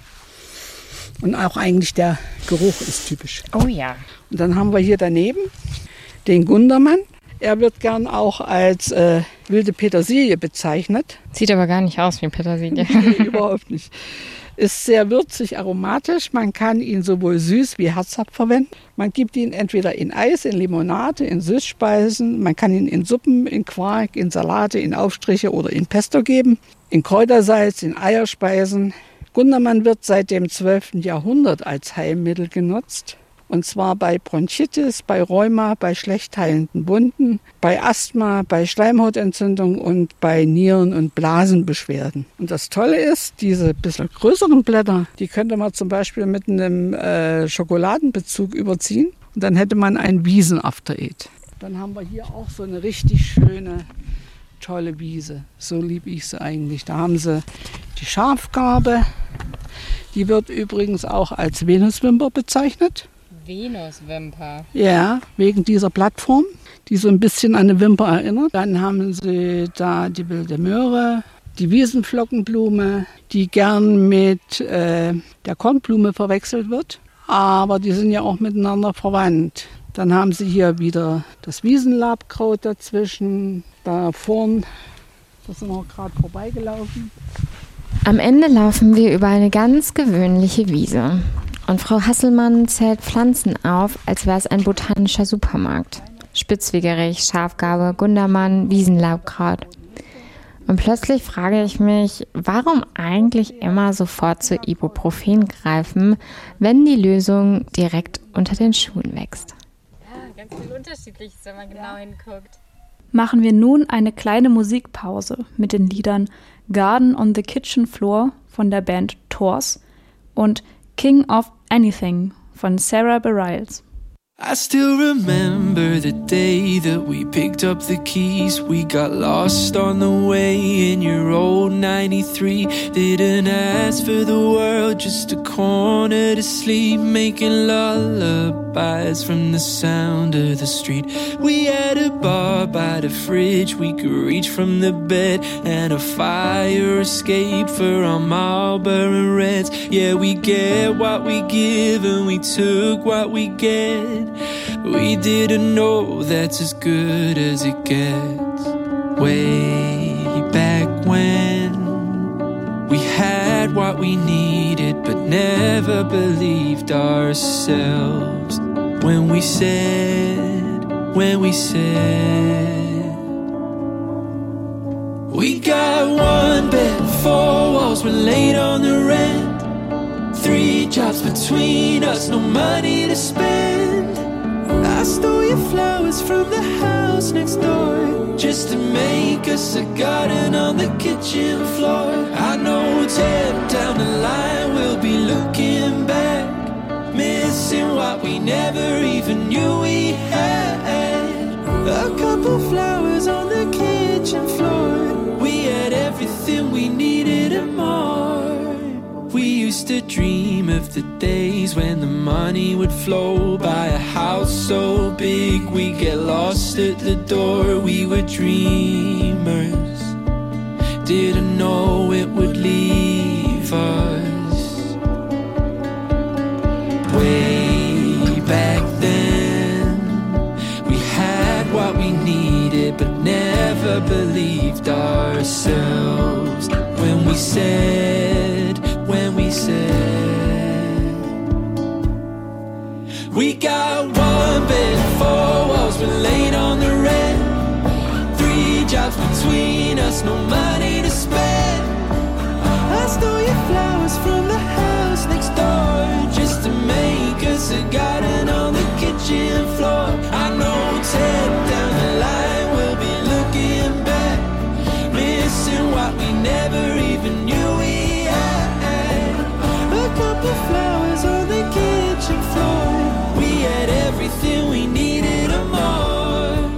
Und auch eigentlich der Geruch ist typisch. Oh ja. Und dann haben wir hier daneben den Gundermann. Er wird gern auch als äh, wilde Petersilie bezeichnet. Sieht aber gar nicht aus wie Petersilie. Nee, überhaupt nicht. Ist sehr würzig, aromatisch. Man kann ihn sowohl süß wie herzhaft verwenden. Man gibt ihn entweder in Eis, in Limonade, in Süßspeisen. Man kann ihn in Suppen, in Quark, in Salate, in Aufstriche oder in Pesto geben. In Kräutersalz, in Eierspeisen. Gundermann wird seit dem zwölften Jahrhundert als Heilmittel genutzt. Und zwar bei Bronchitis, bei Rheuma, bei schlecht heilenden Wunden, bei Asthma, bei Schleimhautentzündung und bei Nieren- und Blasenbeschwerden. Und das Tolle ist, diese bisschen größeren Blätter, die könnte man zum Beispiel mit einem äh, Schokoladenbezug überziehen. Und dann hätte man ein Wiesen-After-Eat. Dann haben wir hier auch so eine richtig schöne, tolle Wiese. So liebe ich sie eigentlich. Da haben sie die Schafgarbe. Die wird übrigens auch als Venuswimper bezeichnet. Venuswimper. Ja, wegen dieser Plattform, die so ein bisschen an eine Wimper erinnert. Dann haben sie da die wilde Möhre, die Wiesenflockenblume, die gern mit äh, der Kornblume verwechselt wird. Aber die sind ja auch miteinander verwandt. Dann haben sie hier wieder das Wiesenlabkraut dazwischen. Da vorn, da sind wir gerade vorbeigelaufen. Am Ende laufen wir über eine ganz gewöhnliche Wiese. Und Frau Hasselmann zählt Pflanzen auf, als wäre es ein botanischer Supermarkt. Spitzwegerich, Schafgarbe, Gundermann, Wiesenlaubkraut. Und plötzlich frage ich mich, warum eigentlich immer sofort zu Ibuprofen greifen, wenn die Lösung direkt unter den Schuhen wächst. Ja, ganz viel Unterschiedliches, wenn man genau hinguckt. Machen wir nun eine kleine Musikpause mit den Liedern Garden on the Kitchen Floor von der Band Tors und King of Anything von Sarah Bareilles. I still remember the day that we picked up the keys. We got lost on the way in your old ninety-three. Didn't ask for the world, just a corner to sleep, making lullabies from the sound of the street. We had a bar by the fridge we could reach from the bed, and a fire escape for our Marlboro Reds. Yeah, we get what we give and we took what we get. We didn't know that's as good as it gets. Way back when we had what we needed but never believed ourselves. When we said, when we said we got one bed, four walls, we're late on the rent. Three jobs between us, no money to spend. I stole your flowers from the house next door, just to make us a garden on the kitchen floor. I know ten down the line we'll be looking back, missing what we never even knew we had. A couple flowers on the kitchen floor, we had everything we needed and more. We used to dream of the days when the money would flow. Buy a house so big we'd get lost at the door. We were dreamers, didn't know it would leave us. Way back then we had what we needed but never believed ourselves. When we said, when we said we got one bed, four walls, we're late on the rent. Three jobs between us, no money to spend. I stole your flowers from the house next door, just to make us a garden on the kitchen floor. I know ten down the line we'll be looking back, missing what we never even knew we had. A couple flowers on the kitchen floor, we had everything we needed and more.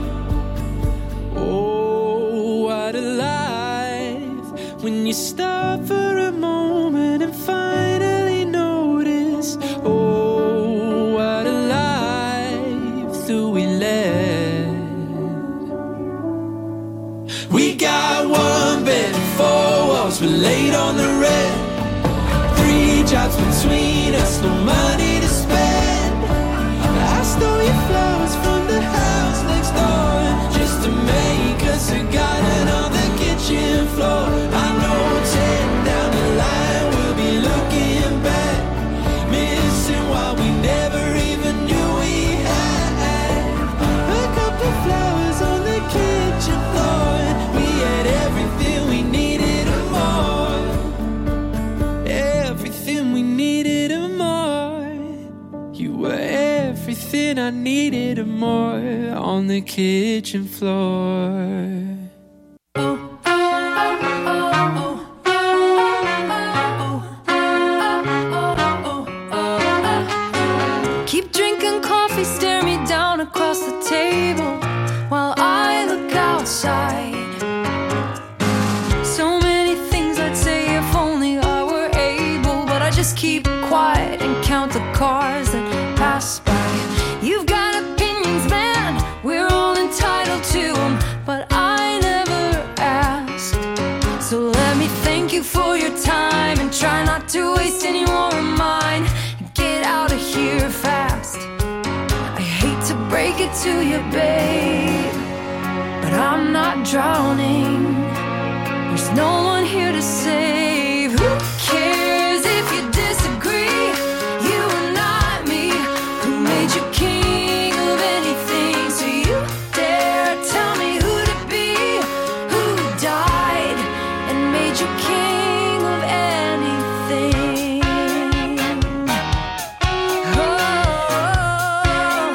Oh, what a life, when you stop for a moment and finally notice. Oh, what a life. jobs between us, no money to spend. I stole your flowers from the house next door just to make us a garden on the kitchen floor. I know ten down the line we'll be looking back, missing what we never even knew we had. A couple flowers on the kitchen floor. We had everything we needed and more. Everything we needed and more. You were everything I needed and more on the kitchen floor. Keep drinking coffee, stare me down across the table while I look outside. So many things I'd say if only I were able, but I just keep quiet and count the cars that pass by. You've got opinions, man, we're all entitled to them, but I never asked. So let me thank you for your time and try not to waste any more of mine. Get out of here fast. I hate to break it to you, babe, but I'm not drowning. There's no one here to save. Who cares if you disagree? You are not me. Who made you king of anything? So you dare tell me who to be? Who died and made you king of anything? Oh,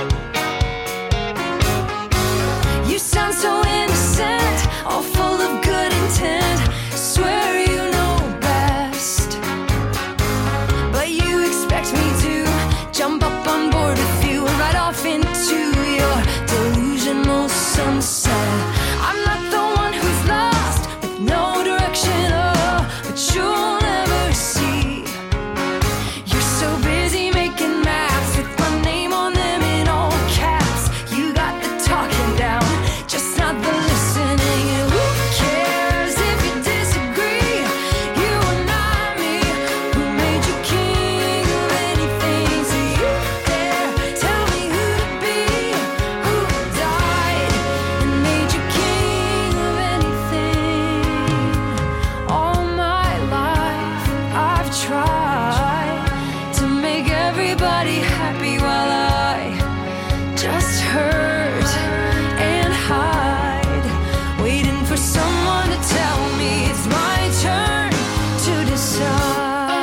you sound so innocent, all full of good intent. Swear you know best, but you expect me to jump up on board with you and ride off into your delusional sunset. I'm not the one who's lost with no direction, oh, but you'll never see. You're so busy making maps with my name on them in all caps. You got the talking down, just not the listening. And who cares if you disagree? You are not me. Who made you king of anything? So you dare tell me who to be? Who died and made you king of anything? All my life I've tried to make everybody happy while I just hurt and hide, waiting for someone to tell me it's my turn to decide.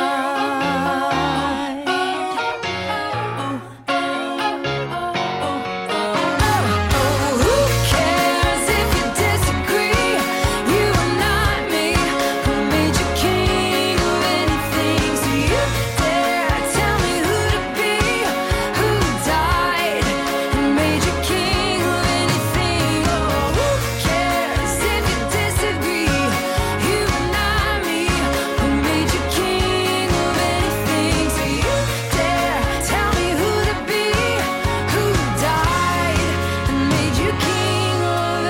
Oh, who cares if you disagree? You are not me. Who made you king of anything? So you dare tell me who to be? Who died and made you king of anything? Oh, who cares if you disagree? You are not me. Who made you king of anything? So you dare tell me who to be? Who died and made you king of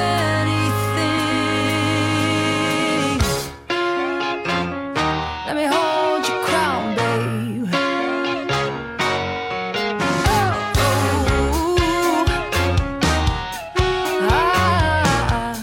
anything? Let me hold your crown, babe. Oh, ah.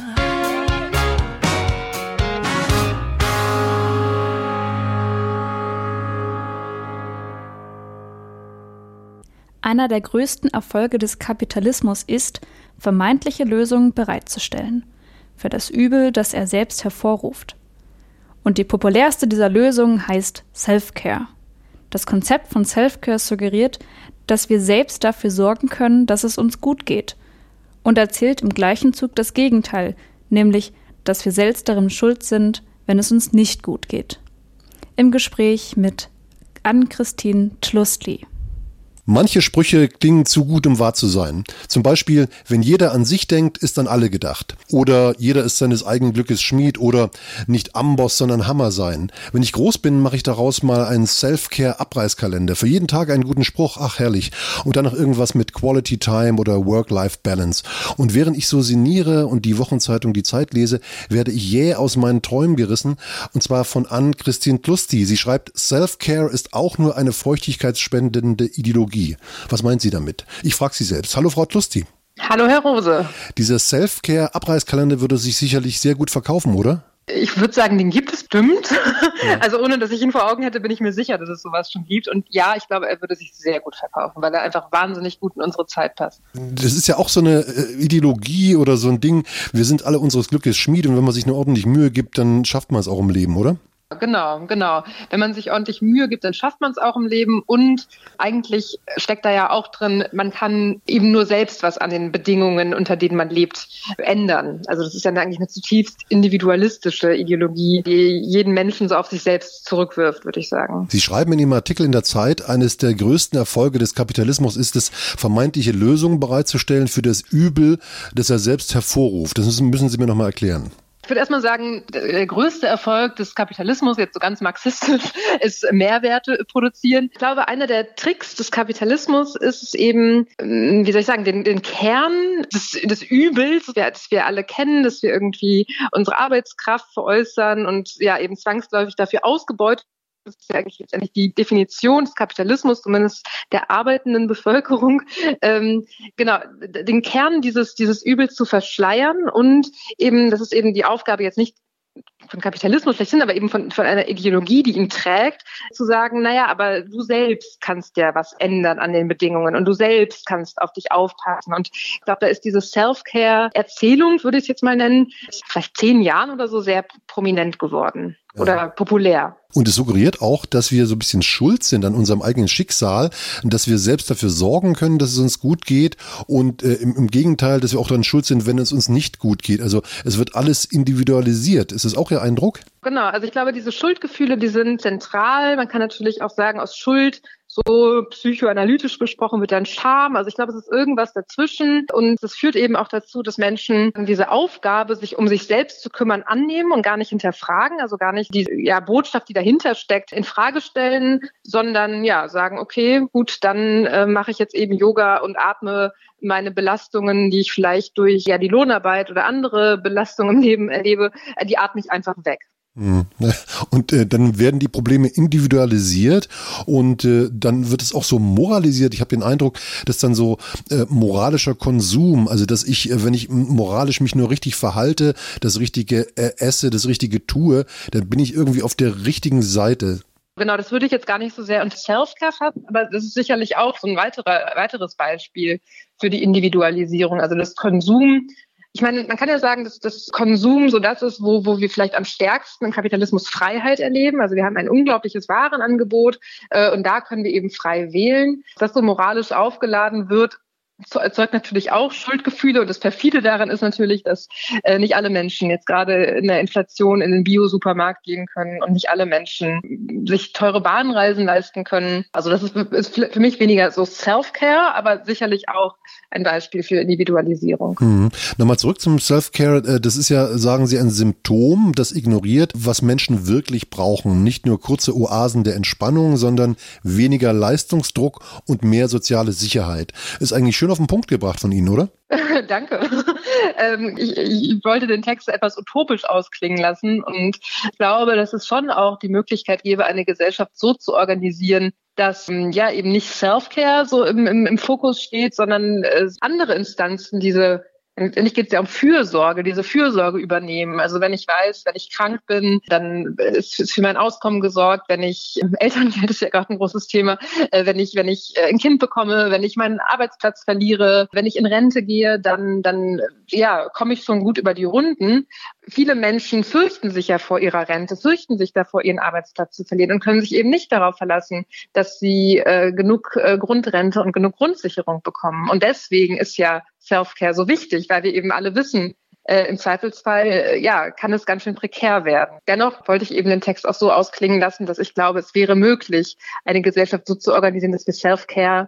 Einer der größten Erfolge des Kapitalismus ist, vermeintliche Lösungen bereitzustellen für das Übel, das er selbst hervorruft. Und die populärste dieser Lösungen heißt Self-Care. Das Konzept von Self-Care suggeriert, dass wir selbst dafür sorgen können, dass es uns gut geht, und erzählt im gleichen Zug das Gegenteil, nämlich, dass wir selbst darin schuld sind, wenn es uns nicht gut geht. Im Gespräch mit Ann-Christine Tlustli. Manche Sprüche klingen zu gut, um wahr zu sein. Zum Beispiel, wenn jeder an sich denkt, ist an alle gedacht. Oder jeder ist seines eigenen Glückes Schmied oder nicht Amboss, sondern Hammer sein. Wenn ich groß bin, mache ich daraus mal einen Self-Care-Abreißkalender. Für jeden Tag einen guten Spruch, ach herrlich. Und dann noch irgendwas mit Quality Time oder Work-Life-Balance. Und während ich so sinniere und die Wochenzeitung Die Zeit lese, werde ich jäh aus meinen Träumen gerissen. Und zwar von Ann-Christine Tlusty. Sie schreibt, Self-Care ist auch nur eine feuchtigkeitsspendende Ideologie. Was meint sie damit? Ich frage sie selbst. Hallo Frau Tlusty. Hallo Herr Rose. Dieser Self-Care-Abreißkalender würde sich sicherlich sehr gut verkaufen, oder? Ich würde sagen, den gibt es bestimmt. Ja. Also ohne, dass ich ihn vor Augen hätte, bin ich mir sicher, dass es sowas schon gibt. Und ja, ich glaube, er würde sich sehr gut verkaufen, weil er einfach wahnsinnig gut in unsere Zeit passt. Das ist ja auch so eine Ideologie oder so ein Ding. Wir sind alle unseres Glückes Schmied und wenn man sich eine ordentliche Mühe gibt, dann schafft man es auch im Leben, oder? Genau, genau. Wenn man sich ordentlich Mühe gibt, dann schafft man es auch im Leben und eigentlich steckt da ja auch drin, man kann eben nur selbst was an den Bedingungen, unter denen man lebt, ändern. Also das ist ja eigentlich eine zutiefst individualistische Ideologie, die jeden Menschen so auf sich selbst zurückwirft, würde ich sagen. Sie schreiben in Ihrem Artikel in der Zeit, eines der größten Erfolge des Kapitalismus ist es, vermeintliche Lösungen bereitzustellen für das Übel, das er selbst hervorruft. Das müssen Sie mir nochmal erklären. Ich würde erstmal sagen, der größte Erfolg des Kapitalismus, jetzt so ganz marxistisch, ist Mehrwerte produzieren. Ich glaube, einer der Tricks des Kapitalismus ist es eben, wie soll ich sagen, den, den Kern des, des Übels, das wir alle kennen, dass wir irgendwie unsere Arbeitskraft veräußern und ja eben zwangsläufig dafür ausgebeutet. Das ist ja eigentlich letztendlich die Definition des Kapitalismus, zumindest der arbeitenden Bevölkerung, ähm, genau, den Kern dieses, dieses Übels zu verschleiern und eben, das ist eben die Aufgabe jetzt nicht von Kapitalismus schlechthin, aber eben von, von einer Ideologie, die ihn trägt, zu sagen, naja, aber du selbst kannst ja was ändern an den Bedingungen und du selbst kannst auf dich aufpassen. Und ich glaube, da ist diese Self-Care-Erzählung, würde ich es jetzt mal nennen, vielleicht zehn Jahren oder so sehr prominent geworden. Oder populär. Und es suggeriert auch, dass wir so ein bisschen schuld sind an unserem eigenen Schicksal, dass wir selbst dafür sorgen können, dass es uns gut geht und äh, im, im Gegenteil, dass wir auch daran schuld sind, wenn es uns nicht gut geht. Also es wird alles individualisiert. Ist das auch Ihr Eindruck? Genau, also ich glaube, diese Schuldgefühle, die sind zentral. Man kann natürlich auch sagen, aus Schuld, so psychoanalytisch besprochen, wird dann Scham. Also ich glaube, es ist irgendwas dazwischen. Und es führt eben auch dazu, dass Menschen diese Aufgabe, sich um sich selbst zu kümmern, annehmen und gar nicht hinterfragen, also gar nicht die ja, Botschaft, die dahinter steckt, in Frage stellen, sondern ja sagen, okay, gut, dann äh, mache ich jetzt eben Yoga und atme meine Belastungen, die ich vielleicht durch ja die Lohnarbeit oder andere Belastungen im Leben erlebe, äh, die atme ich einfach weg. Und äh, dann werden die Probleme individualisiert und äh, dann wird es auch so moralisiert. Ich habe den Eindruck, dass dann so äh, moralischer Konsum, also dass ich, äh, wenn ich moralisch mich nur richtig verhalte, das Richtige äh, esse, das Richtige tue, dann bin ich irgendwie auf der richtigen Seite. Genau, das würde ich jetzt gar nicht so sehr unter Self-Care fassen, aber das ist sicherlich auch so ein weiterer, weiteres Beispiel für die Individualisierung, also das Konsum. Ich meine, man kann ja sagen, dass das Konsum so das ist, wo, wo wir vielleicht am stärksten im Kapitalismus Freiheit erleben. Also wir haben ein unglaubliches Warenangebot äh, und da können wir eben frei wählen. Dass das so moralisch aufgeladen wird, erzeugt natürlich auch Schuldgefühle und das Perfide daran ist natürlich, dass äh, nicht alle Menschen jetzt gerade in der Inflation in den Bio-Supermarkt gehen können und nicht alle Menschen sich teure Bahnreisen leisten können. Also das ist, ist für mich weniger so Self-Care, aber sicherlich auch ein Beispiel für Individualisierung. Mhm. Nochmal zurück zum Self-Care. Das ist ja, sagen Sie, ein Symptom, das ignoriert, was Menschen wirklich brauchen. Nicht nur kurze Oasen der Entspannung, sondern weniger Leistungsdruck und mehr soziale Sicherheit. Ist eigentlich schön auf den Punkt gebracht von Ihnen, oder? Danke. Ähm, ich, ich wollte den Text etwas utopisch ausklingen lassen und ich glaube, dass es schon auch die Möglichkeit gäbe, eine Gesellschaft so zu organisieren, dass ja eben nicht Self-Care so im, im, im Fokus steht, sondern äh, andere Instanzen diese Endlich geht es ja um Fürsorge, diese Fürsorge übernehmen. Also wenn ich weiß, wenn ich krank bin, dann ist, ist für mein Auskommen gesorgt. Wenn ich, Elterngeld ist ja gerade ein großes Thema, äh, wenn ich, wenn ich äh, ein Kind bekomme, wenn ich meinen Arbeitsplatz verliere, wenn ich in Rente gehe, dann, dann, ja, komme ich schon gut über die Runden. Viele Menschen fürchten sich ja vor ihrer Rente, fürchten sich davor, ihren Arbeitsplatz zu verlieren und können sich eben nicht darauf verlassen, dass sie äh, genug äh, Grundrente und genug Grundsicherung bekommen. Und deswegen ist ja Self-Care so wichtig, weil wir eben alle wissen, äh, im Zweifelsfall, äh, ja, kann es ganz schön prekär werden. Dennoch wollte ich eben den Text auch so ausklingen lassen, dass ich glaube, es wäre möglich, eine Gesellschaft so zu organisieren, dass wir Self-Care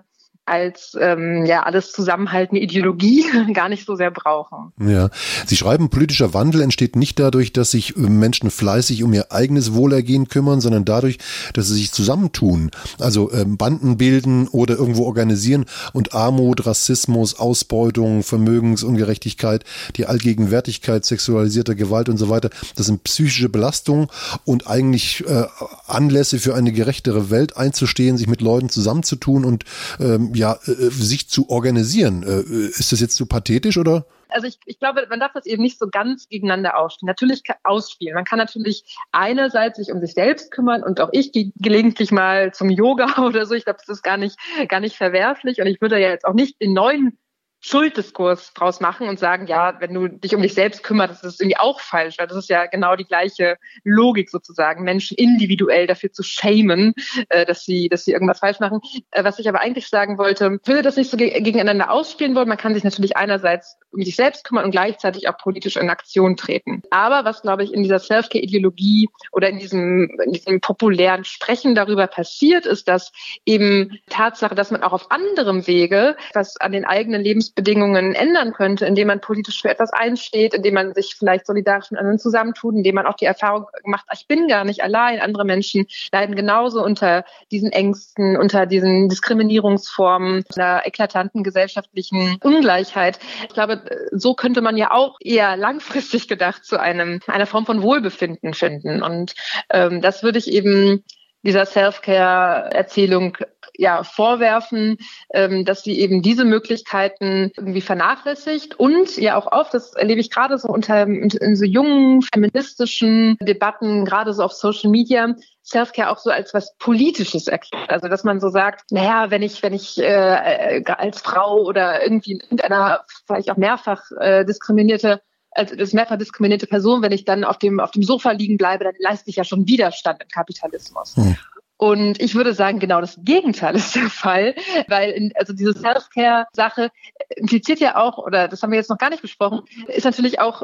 als ähm, ja alles zusammenhaltende Ideologie gar nicht so sehr brauchen. Ja, Sie schreiben, politischer Wandel entsteht nicht dadurch, dass sich Menschen fleißig um ihr eigenes Wohlergehen kümmern, sondern dadurch, dass sie sich zusammentun, also ähm, Banden bilden oder irgendwo organisieren und Armut, Rassismus, Ausbeutung, Vermögensungerechtigkeit, die Allgegenwärtigkeit sexualisierter Gewalt und so weiter, das sind psychische Belastungen und eigentlich äh, Anlässe für eine gerechtere Welt einzustehen, sich mit Leuten zusammenzutun und ähm, ja, äh, sich zu organisieren. Äh, ist das jetzt so pathetisch oder? Also ich, ich glaube, man darf das eben nicht so ganz gegeneinander ausspielen. Natürlich ausspielen. Man kann natürlich einerseits sich um sich selbst kümmern und auch ich gehe gelegentlich mal zum Yoga oder so. Ich glaube, das ist gar nicht, gar nicht verwerflich und ich würde ja jetzt auch nicht den neuen Schulddiskurs draus machen und sagen, ja, wenn du dich um dich selbst kümmerst, das ist irgendwie auch falsch, weil das ist ja genau die gleiche Logik sozusagen, Menschen individuell dafür zu shamen, äh, dass sie, dass sie irgendwas falsch machen. Äh, was ich aber eigentlich sagen wollte, ich würde das nicht so ge- gegeneinander ausspielen wollen. Man kann sich natürlich einerseits um sich selbst kümmern und gleichzeitig auch politisch in Aktion treten. Aber was, glaube ich, in dieser Self-Care-Ideologie oder in diesem, in diesem populären Sprechen darüber passiert, ist, dass eben Tatsache, dass man auch auf anderem Wege was an den eigenen Lebens Bedingungen ändern könnte, indem man politisch für etwas einsteht, indem man sich vielleicht solidarisch mit anderen zusammentut, indem man auch die Erfahrung macht, ich bin gar nicht allein, andere Menschen leiden genauso unter diesen Ängsten, unter diesen Diskriminierungsformen, einer eklatanten gesellschaftlichen Ungleichheit. Ich glaube, so könnte man ja auch eher langfristig gedacht zu einem einer Form von Wohlbefinden finden. Und ähm, das würde ich eben dieser Self-Care-Erzählung ja vorwerfen, ähm, dass sie eben diese Möglichkeiten irgendwie vernachlässigt und ja auch oft, das erlebe ich gerade so unter in so jungen feministischen Debatten, gerade so auf Social Media, Self-Care auch so als was Politisches erklärt. Also dass man so sagt, naja, wenn ich wenn ich äh, als Frau oder irgendwie in irgendeiner vielleicht auch mehrfach äh, diskriminierte als das mehrfach diskriminierte Person, wenn ich dann auf dem auf dem Sofa liegen bleibe, dann leiste ich ja schon Widerstand im Kapitalismus. Hm. Und ich würde sagen, genau das Gegenteil ist der Fall, weil in, also diese Self-Care-Sache impliziert ja auch, oder das haben wir jetzt noch gar nicht besprochen, ist natürlich auch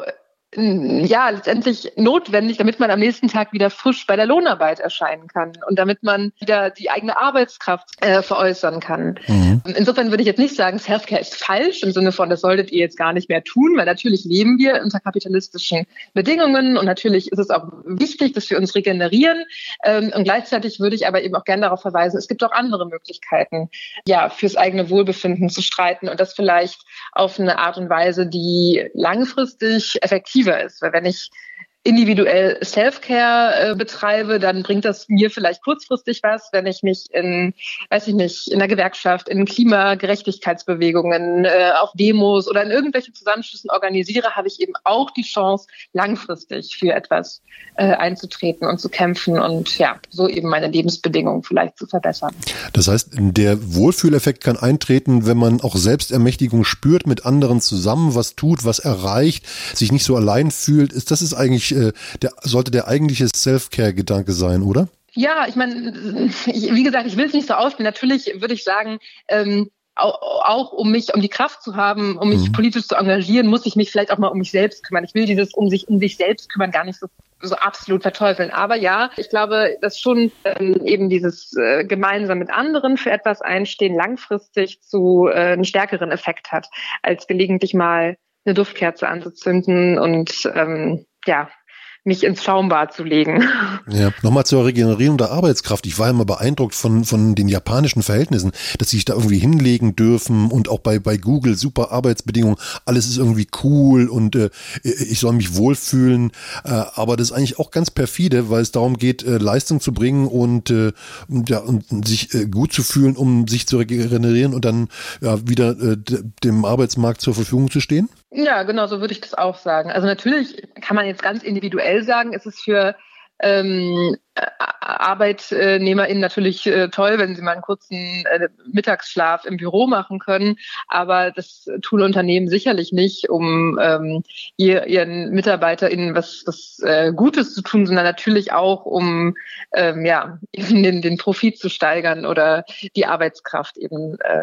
ja, letztendlich notwendig, damit man am nächsten Tag wieder frisch bei der Lohnarbeit erscheinen kann und damit man wieder die eigene Arbeitskraft äh, veräußern kann. Mhm. Insofern würde ich jetzt nicht sagen, Self-Care ist falsch, im Sinne von, das solltet ihr jetzt gar nicht mehr tun, weil natürlich leben wir unter kapitalistischen Bedingungen und natürlich ist es auch wichtig, dass wir uns regenerieren. Ähm, und gleichzeitig würde ich aber eben auch gerne darauf verweisen, es gibt auch andere Möglichkeiten, ja, fürs eigene Wohlbefinden zu streiten und das vielleicht auf eine Art und Weise, die langfristig effektiver ist, weil wenn ich individuell Self-Care äh, betreibe, dann bringt das mir vielleicht kurzfristig was. Wenn ich mich in, weiß ich nicht, in der Gewerkschaft, in Klimagerechtigkeitsbewegungen, äh, auf Demos oder in irgendwelchen Zusammenschlüssen organisiere, habe ich eben auch die Chance, langfristig für etwas äh, einzutreten und zu kämpfen und ja, so eben meine Lebensbedingungen vielleicht zu verbessern. Das heißt, der Wohlfühleffekt kann eintreten, wenn man auch Selbstermächtigung spürt, mit anderen zusammen was tut, was erreicht, sich nicht so allein fühlt. Ist das ist eigentlich Der, sollte der eigentliche Self-Care-Gedanke sein, oder? Ja, ich meine, wie gesagt, ich will es nicht so ausspielen. Natürlich würde ich sagen, ähm, auch, auch um mich, um die Kraft zu haben, um mich mhm. politisch zu engagieren, muss ich mich vielleicht auch mal um mich selbst kümmern. Ich will dieses um sich um sich selbst kümmern gar nicht so so absolut verteufeln. Aber ja, ich glaube, dass schon ähm, eben dieses äh, gemeinsam mit anderen für etwas einstehen langfristig zu äh, einen stärkeren Effekt hat, als gelegentlich mal eine Duftkerze anzuzünden und ähm, ja, mich ins Schaumbad zu legen. Ja, nochmal zur Regenerierung der Arbeitskraft. Ich war immer beeindruckt von von den japanischen Verhältnissen, dass sie sich da irgendwie hinlegen dürfen und auch bei bei Google super Arbeitsbedingungen. Alles ist irgendwie cool und äh, ich soll mich wohlfühlen. Äh, aber das ist eigentlich auch ganz perfide, weil es darum geht, äh, Leistung zu bringen und, äh, und, ja, und sich äh, gut zu fühlen, um sich zu regenerieren und dann ja, wieder äh, dem Arbeitsmarkt zur Verfügung zu stehen. Ja, genau, so würde ich das auch sagen. Also natürlich kann man jetzt ganz individuell sagen, es ist für ähm, ArbeitnehmerInnen natürlich äh, toll, wenn sie mal einen kurzen äh, Mittagsschlaf im Büro machen können, aber das tun Unternehmen sicherlich nicht, um ähm, ihr, ihren MitarbeiterInnen was, was äh, Gutes zu tun, sondern natürlich auch, um ähm, ja, eben den, den Profit zu steigern oder die Arbeitskraft eben äh, ja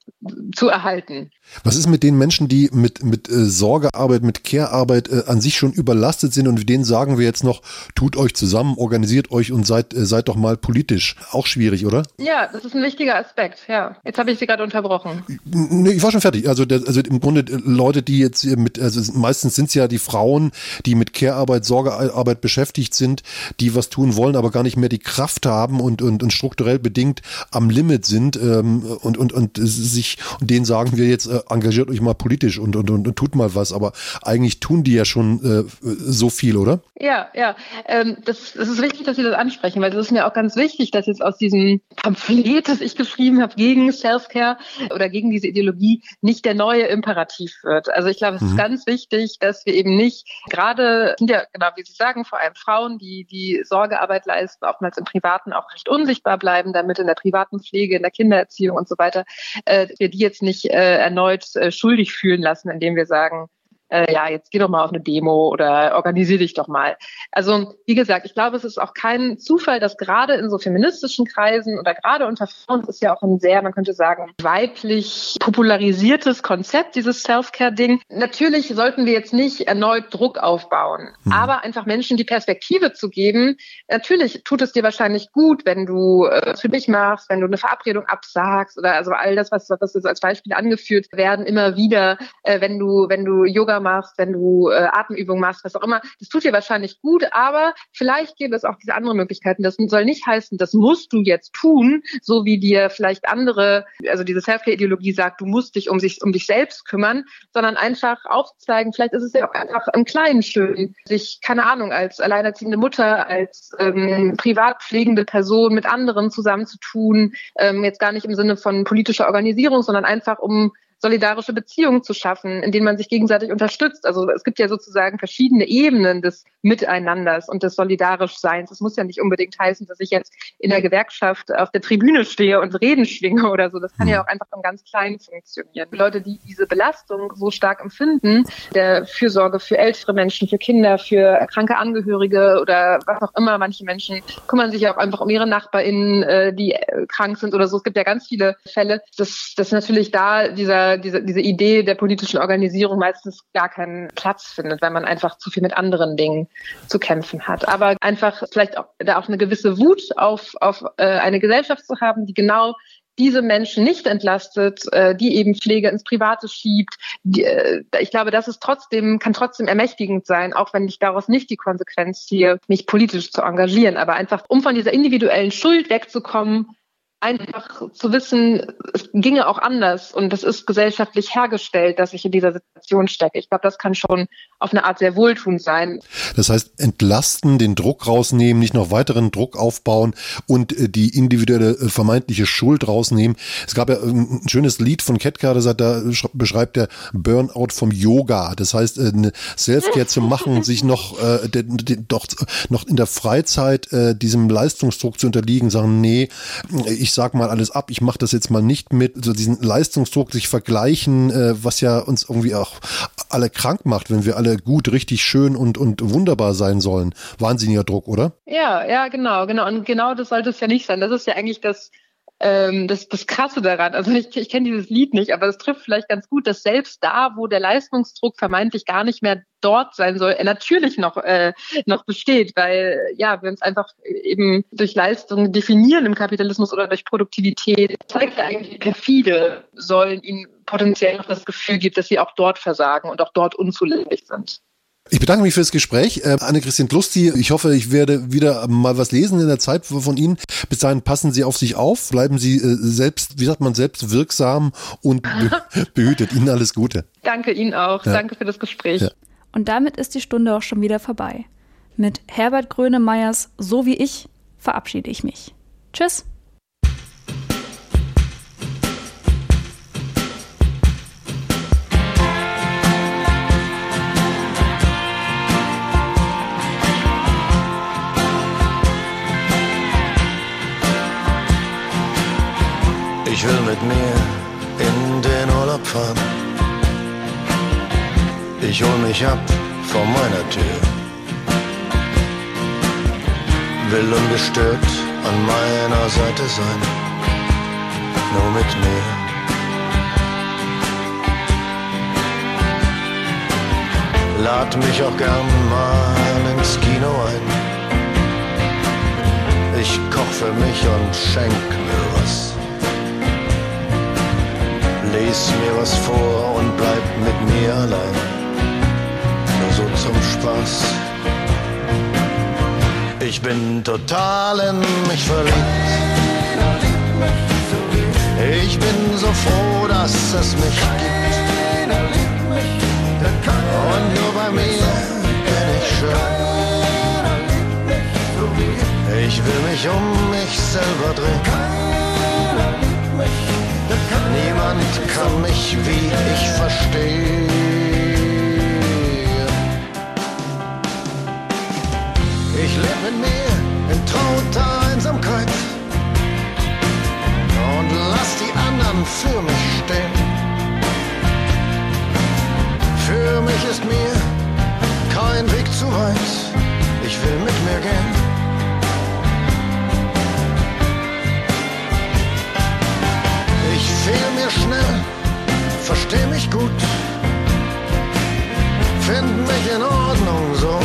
zu erhalten. Was ist mit den Menschen, die mit, mit äh, Sorgearbeit, mit Care-Arbeit äh, an sich schon überlastet sind und denen sagen wir jetzt noch, tut euch zusammen, organisiert euch und seid, äh, seid doch mal politisch. Auch schwierig, oder? Ja, das ist ein wichtiger Aspekt, ja. Jetzt habe ich Sie gerade unterbrochen. Nee, ich war schon fertig. Also, der, also im Grunde äh, Leute, die jetzt mit, also meistens sind es ja die Frauen, die mit Care-Arbeit, Sorgearbeit beschäftigt sind, die was tun wollen, aber gar nicht mehr die Kraft haben und, und, und strukturell bedingt am Limit sind ähm, und, und, und sich, und denen sagen wir jetzt, äh, engagiert euch mal politisch und, und, und, und tut mal was, aber eigentlich tun die ja schon äh, so viel, oder? Ja, ja. Ähm, das, das ist wichtig, dass Sie das ansprechen, weil das ist mir auch ganz wichtig, dass jetzt aus diesem Pamphlet, das ich geschrieben habe gegen Self-Care oder gegen diese Ideologie, nicht der neue Imperativ wird. Also ich glaube, es ist mhm. ganz wichtig, dass wir eben nicht, gerade sind ja, genau wie Sie sagen, vor allem Frauen, die die Sorgearbeit leisten, oftmals im Privaten auch recht unsichtbar bleiben, damit in der privaten Pflege, in der Kindererziehung und so weiter, äh, wir die jetzt nicht äh, erneut äh, schuldig fühlen lassen, indem wir sagen, äh, ja, jetzt geh doch mal auf eine Demo oder organisier dich doch mal. Also wie gesagt, ich glaube, es ist auch kein Zufall, dass gerade in so feministischen Kreisen oder gerade unter Frauen, das ist ja auch ein sehr, man könnte sagen, weiblich popularisiertes Konzept, dieses Self-Care-Ding. Natürlich sollten wir jetzt nicht erneut Druck aufbauen, mhm. aber einfach Menschen die Perspektive zu geben. Natürlich tut es dir wahrscheinlich gut, wenn du äh, für dich machst, wenn du eine Verabredung absagst oder also all das, was, was jetzt als Beispiel angeführt werden, immer wieder, äh, wenn du, wenn du Yoga machst, wenn du äh, Atemübungen machst, was auch immer, das tut dir wahrscheinlich gut, aber vielleicht gäbe es auch diese anderen Möglichkeiten. Das soll nicht heißen, das musst du jetzt tun, so wie dir vielleicht andere, also diese Self-Care-Ideologie sagt, du musst dich um sich um dich selbst kümmern, sondern einfach aufzeigen, vielleicht ist es ja auch einfach im Kleinen schön, sich, keine Ahnung, als alleinerziehende Mutter, als ähm, privat pflegende Person mit anderen zusammenzutun, ähm, jetzt gar nicht im Sinne von politischer Organisierung, sondern einfach um solidarische Beziehungen zu schaffen, in denen man sich gegenseitig unterstützt. Also es gibt ja sozusagen verschiedene Ebenen des Miteinanders und des Solidarischseins. Es muss ja nicht unbedingt heißen, dass ich jetzt in der Gewerkschaft auf der Tribüne stehe und Reden schwinge oder so. Das kann ja auch einfach im ganz Kleinen funktionieren. Leute, die diese Belastung so stark empfinden, der Fürsorge für ältere Menschen, für Kinder, für kranke Angehörige oder was auch immer. Manche Menschen kümmern sich ja auch einfach um ihre NachbarInnen, die krank sind oder so. Es gibt ja ganz viele Fälle, dass, dass natürlich da dieser Diese, diese Idee der politischen Organisierung meistens gar keinen Platz findet, weil man einfach zu viel mit anderen Dingen zu kämpfen hat. Aber einfach vielleicht auch, da auch eine gewisse Wut auf, auf äh, eine Gesellschaft zu haben, die genau diese Menschen nicht entlastet, äh, die eben Pflege ins Private schiebt. Die, äh, ich glaube, das ist trotzdem, kann trotzdem ermächtigend sein, auch wenn ich daraus nicht die Konsequenz ziehe, mich politisch zu engagieren. Aber einfach, um von dieser individuellen Schuld wegzukommen, einfach zu wissen, es ginge auch anders und das ist gesellschaftlich hergestellt, dass ich in dieser Situation stecke. Ich glaube, das kann schon auf eine Art sehr wohltuend sein. Das heißt, entlasten, den Druck rausnehmen, nicht noch weiteren Druck aufbauen und die individuelle vermeintliche Schuld rausnehmen. Es gab ja ein schönes Lied von Ketka, das hat, da beschreibt der Burnout vom Yoga. Das heißt, eine Selfcare zu machen, sich noch, äh, den, den, doch noch in der Freizeit äh, diesem Leistungsdruck zu unterliegen, sagen, nee, ich sag mal alles ab, ich mache das jetzt mal nicht mit, so diesen Leistungsdruck, sich vergleichen, äh, was ja uns irgendwie auch alle krank macht, wenn wir alle gut, richtig schön und, und wunderbar sein sollen. Wahnsinniger Druck, oder? Ja, ja, genau, genau. Und genau das sollte es ja nicht sein. Das ist ja eigentlich das, ähm, das, das Krasse daran. Also ich, ich kenne dieses Lied nicht, aber es trifft vielleicht ganz gut, dass selbst da, wo der Leistungsdruck vermeintlich gar nicht mehr dort sein soll, er natürlich noch äh, noch besteht, weil ja, wir uns einfach eben durch Leistung definieren im Kapitalismus oder durch Produktivität, zeigt ja eigentlich, wie perfide sollen ihnen potenziell noch das Gefühl gibt, dass sie auch dort versagen und auch dort unzulänglich sind. Ich bedanke mich für das Gespräch. Äh, Anne-Christine Klusti, ich hoffe, ich werde wieder mal was lesen in der Zeit von Ihnen. Bis dahin passen Sie auf sich auf, bleiben Sie äh, selbst, wie sagt man, selbst wirksam und be- behütet. Ihnen alles Gute. Danke Ihnen auch. Ja. Danke für das Gespräch. Ja. Und damit ist die Stunde auch schon wieder vorbei. Mit Herbert Grönemeyers So wie ich verabschiede ich mich. Tschüss. Ich will mit mir in den Urlaub fahren. Ich hol mich ab vor meiner Tür. Will ungestört an meiner Seite sein. Nur mit mir. lad mich auch gern mal ins Kino ein. Ich koch für mich und schenk mir was. Lies mir was vor und bleib mit mir allein. Nur so zum Spaß. Ich bin total in mich verliebt. Ich bin so froh, dass es mich gibt. Und nur bei mir bin ich schön. Ich will mich um mich selber drehen. Niemand kann mich wie ich verstehen. Ich lebe mit mir in trauter Einsamkeit und lass die anderen für mich stehen. Für mich ist mir kein Weg zu weit. Ich will mit mir gehen. Ich fehl mir schnell, versteh mich gut, find mich in Ordnung so.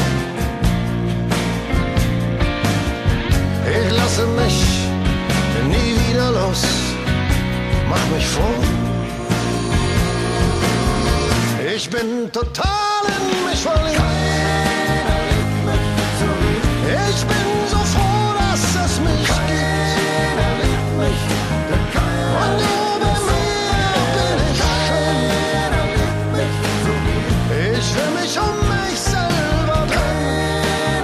Ich lasse mich nie wieder los, mach mich froh. Ich bin total in mich verliebt. Ich bin so froh, dass es mich gibt. Und nur bei mir bin ich schön. Ich will mich um mich selber drehen.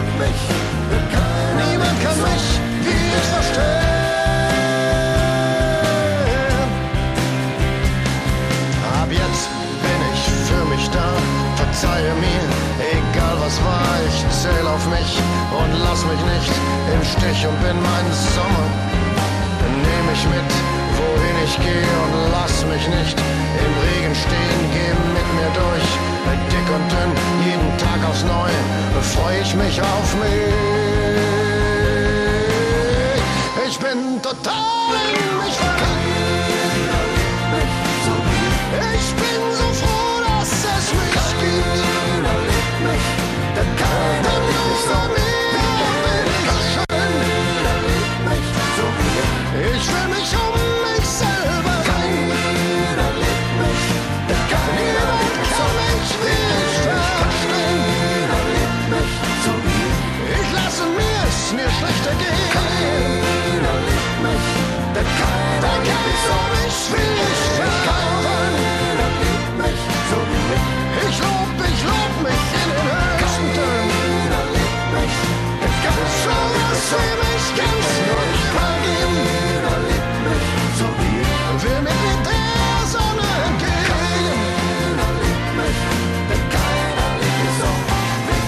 Niemand kann mich wie ich verstehen. Ab jetzt bin ich für mich da. Verzeihe mir, egal was war, ich zähl auf mich und lass mich nicht im Stich und bin mein Sommer. Nehm mich mit, wohin ich gehe und lass mich nicht im Regen stehen. Geh mit mir durch, dick und dünn, jeden Tag aufs Neue freu ich mich auf mich. Ich bin total in mich verliebt. Ich bin so froh, dass es mich gibt. Denn nur für mich bin ich schön. Ich will mich um mich selber drehen. Niemand kann mich wie ich verstehen. Ich lasse mir es mir schlechter gehen. Der kann so mich wie ich verkaufen. Ich lob, ich lob mich in den höchsten Tönen. So dass sie mich ganz durchpacken. Will mir mit der Sonne entgegen. Keiner liebt so wie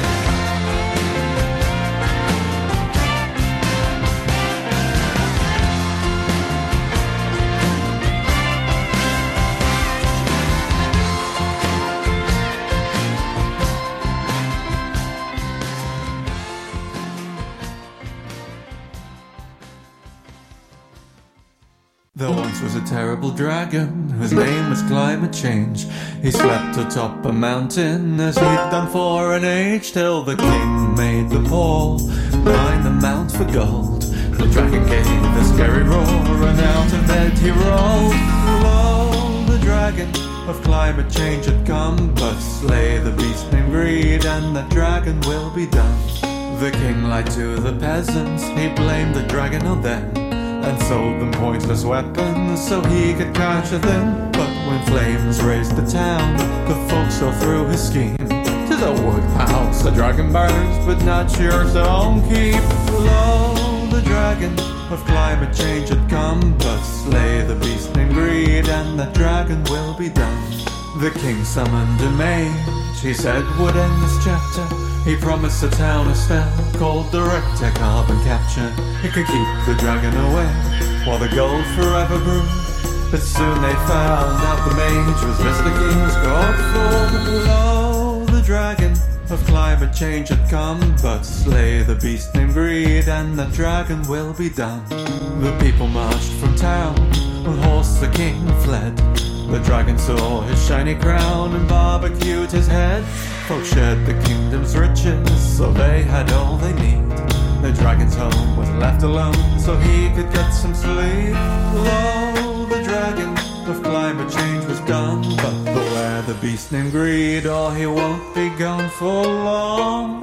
There once was a terrible dragon whose name was Climate Change. He slept atop a mountain as he'd done for an age, till the king made the call, mine the mount for gold. The dragon gave a scary roar and out of bed he rolled. Lo, the dragon of climate change had come, but slay the beast named Greed and the dragon will be done. The king lied to the peasants, he blamed the dragon on them, and sold them pointless weapons so he could catch them. But when flames raised the town, the folks saw through his scheme. To the wood house the dragon burns, but not yours own keep. Lo, the dragon of climate change had come, but slay the beast named Greed and the dragon will be done. The king summoned a mage, he said would end this chapter. He promised the town a spell called direct carbon capture. It could keep the dragon away while the gold forever grew. But soon they found out the mage was just the king's godfall. Lo, the dragon of climate change had come, but slay the beast named Greed and the dragon will be done. The people marched from town, on horse the king fled. The dragon saw his shiny crown and barbecued his head. Folks shared the kingdom's riches, so they had all they need. The dragon's home was left alone, so he could get some sleep. Lo, the dragon of climate change was done, but beware the beast named Greed, or he won't be gone for long.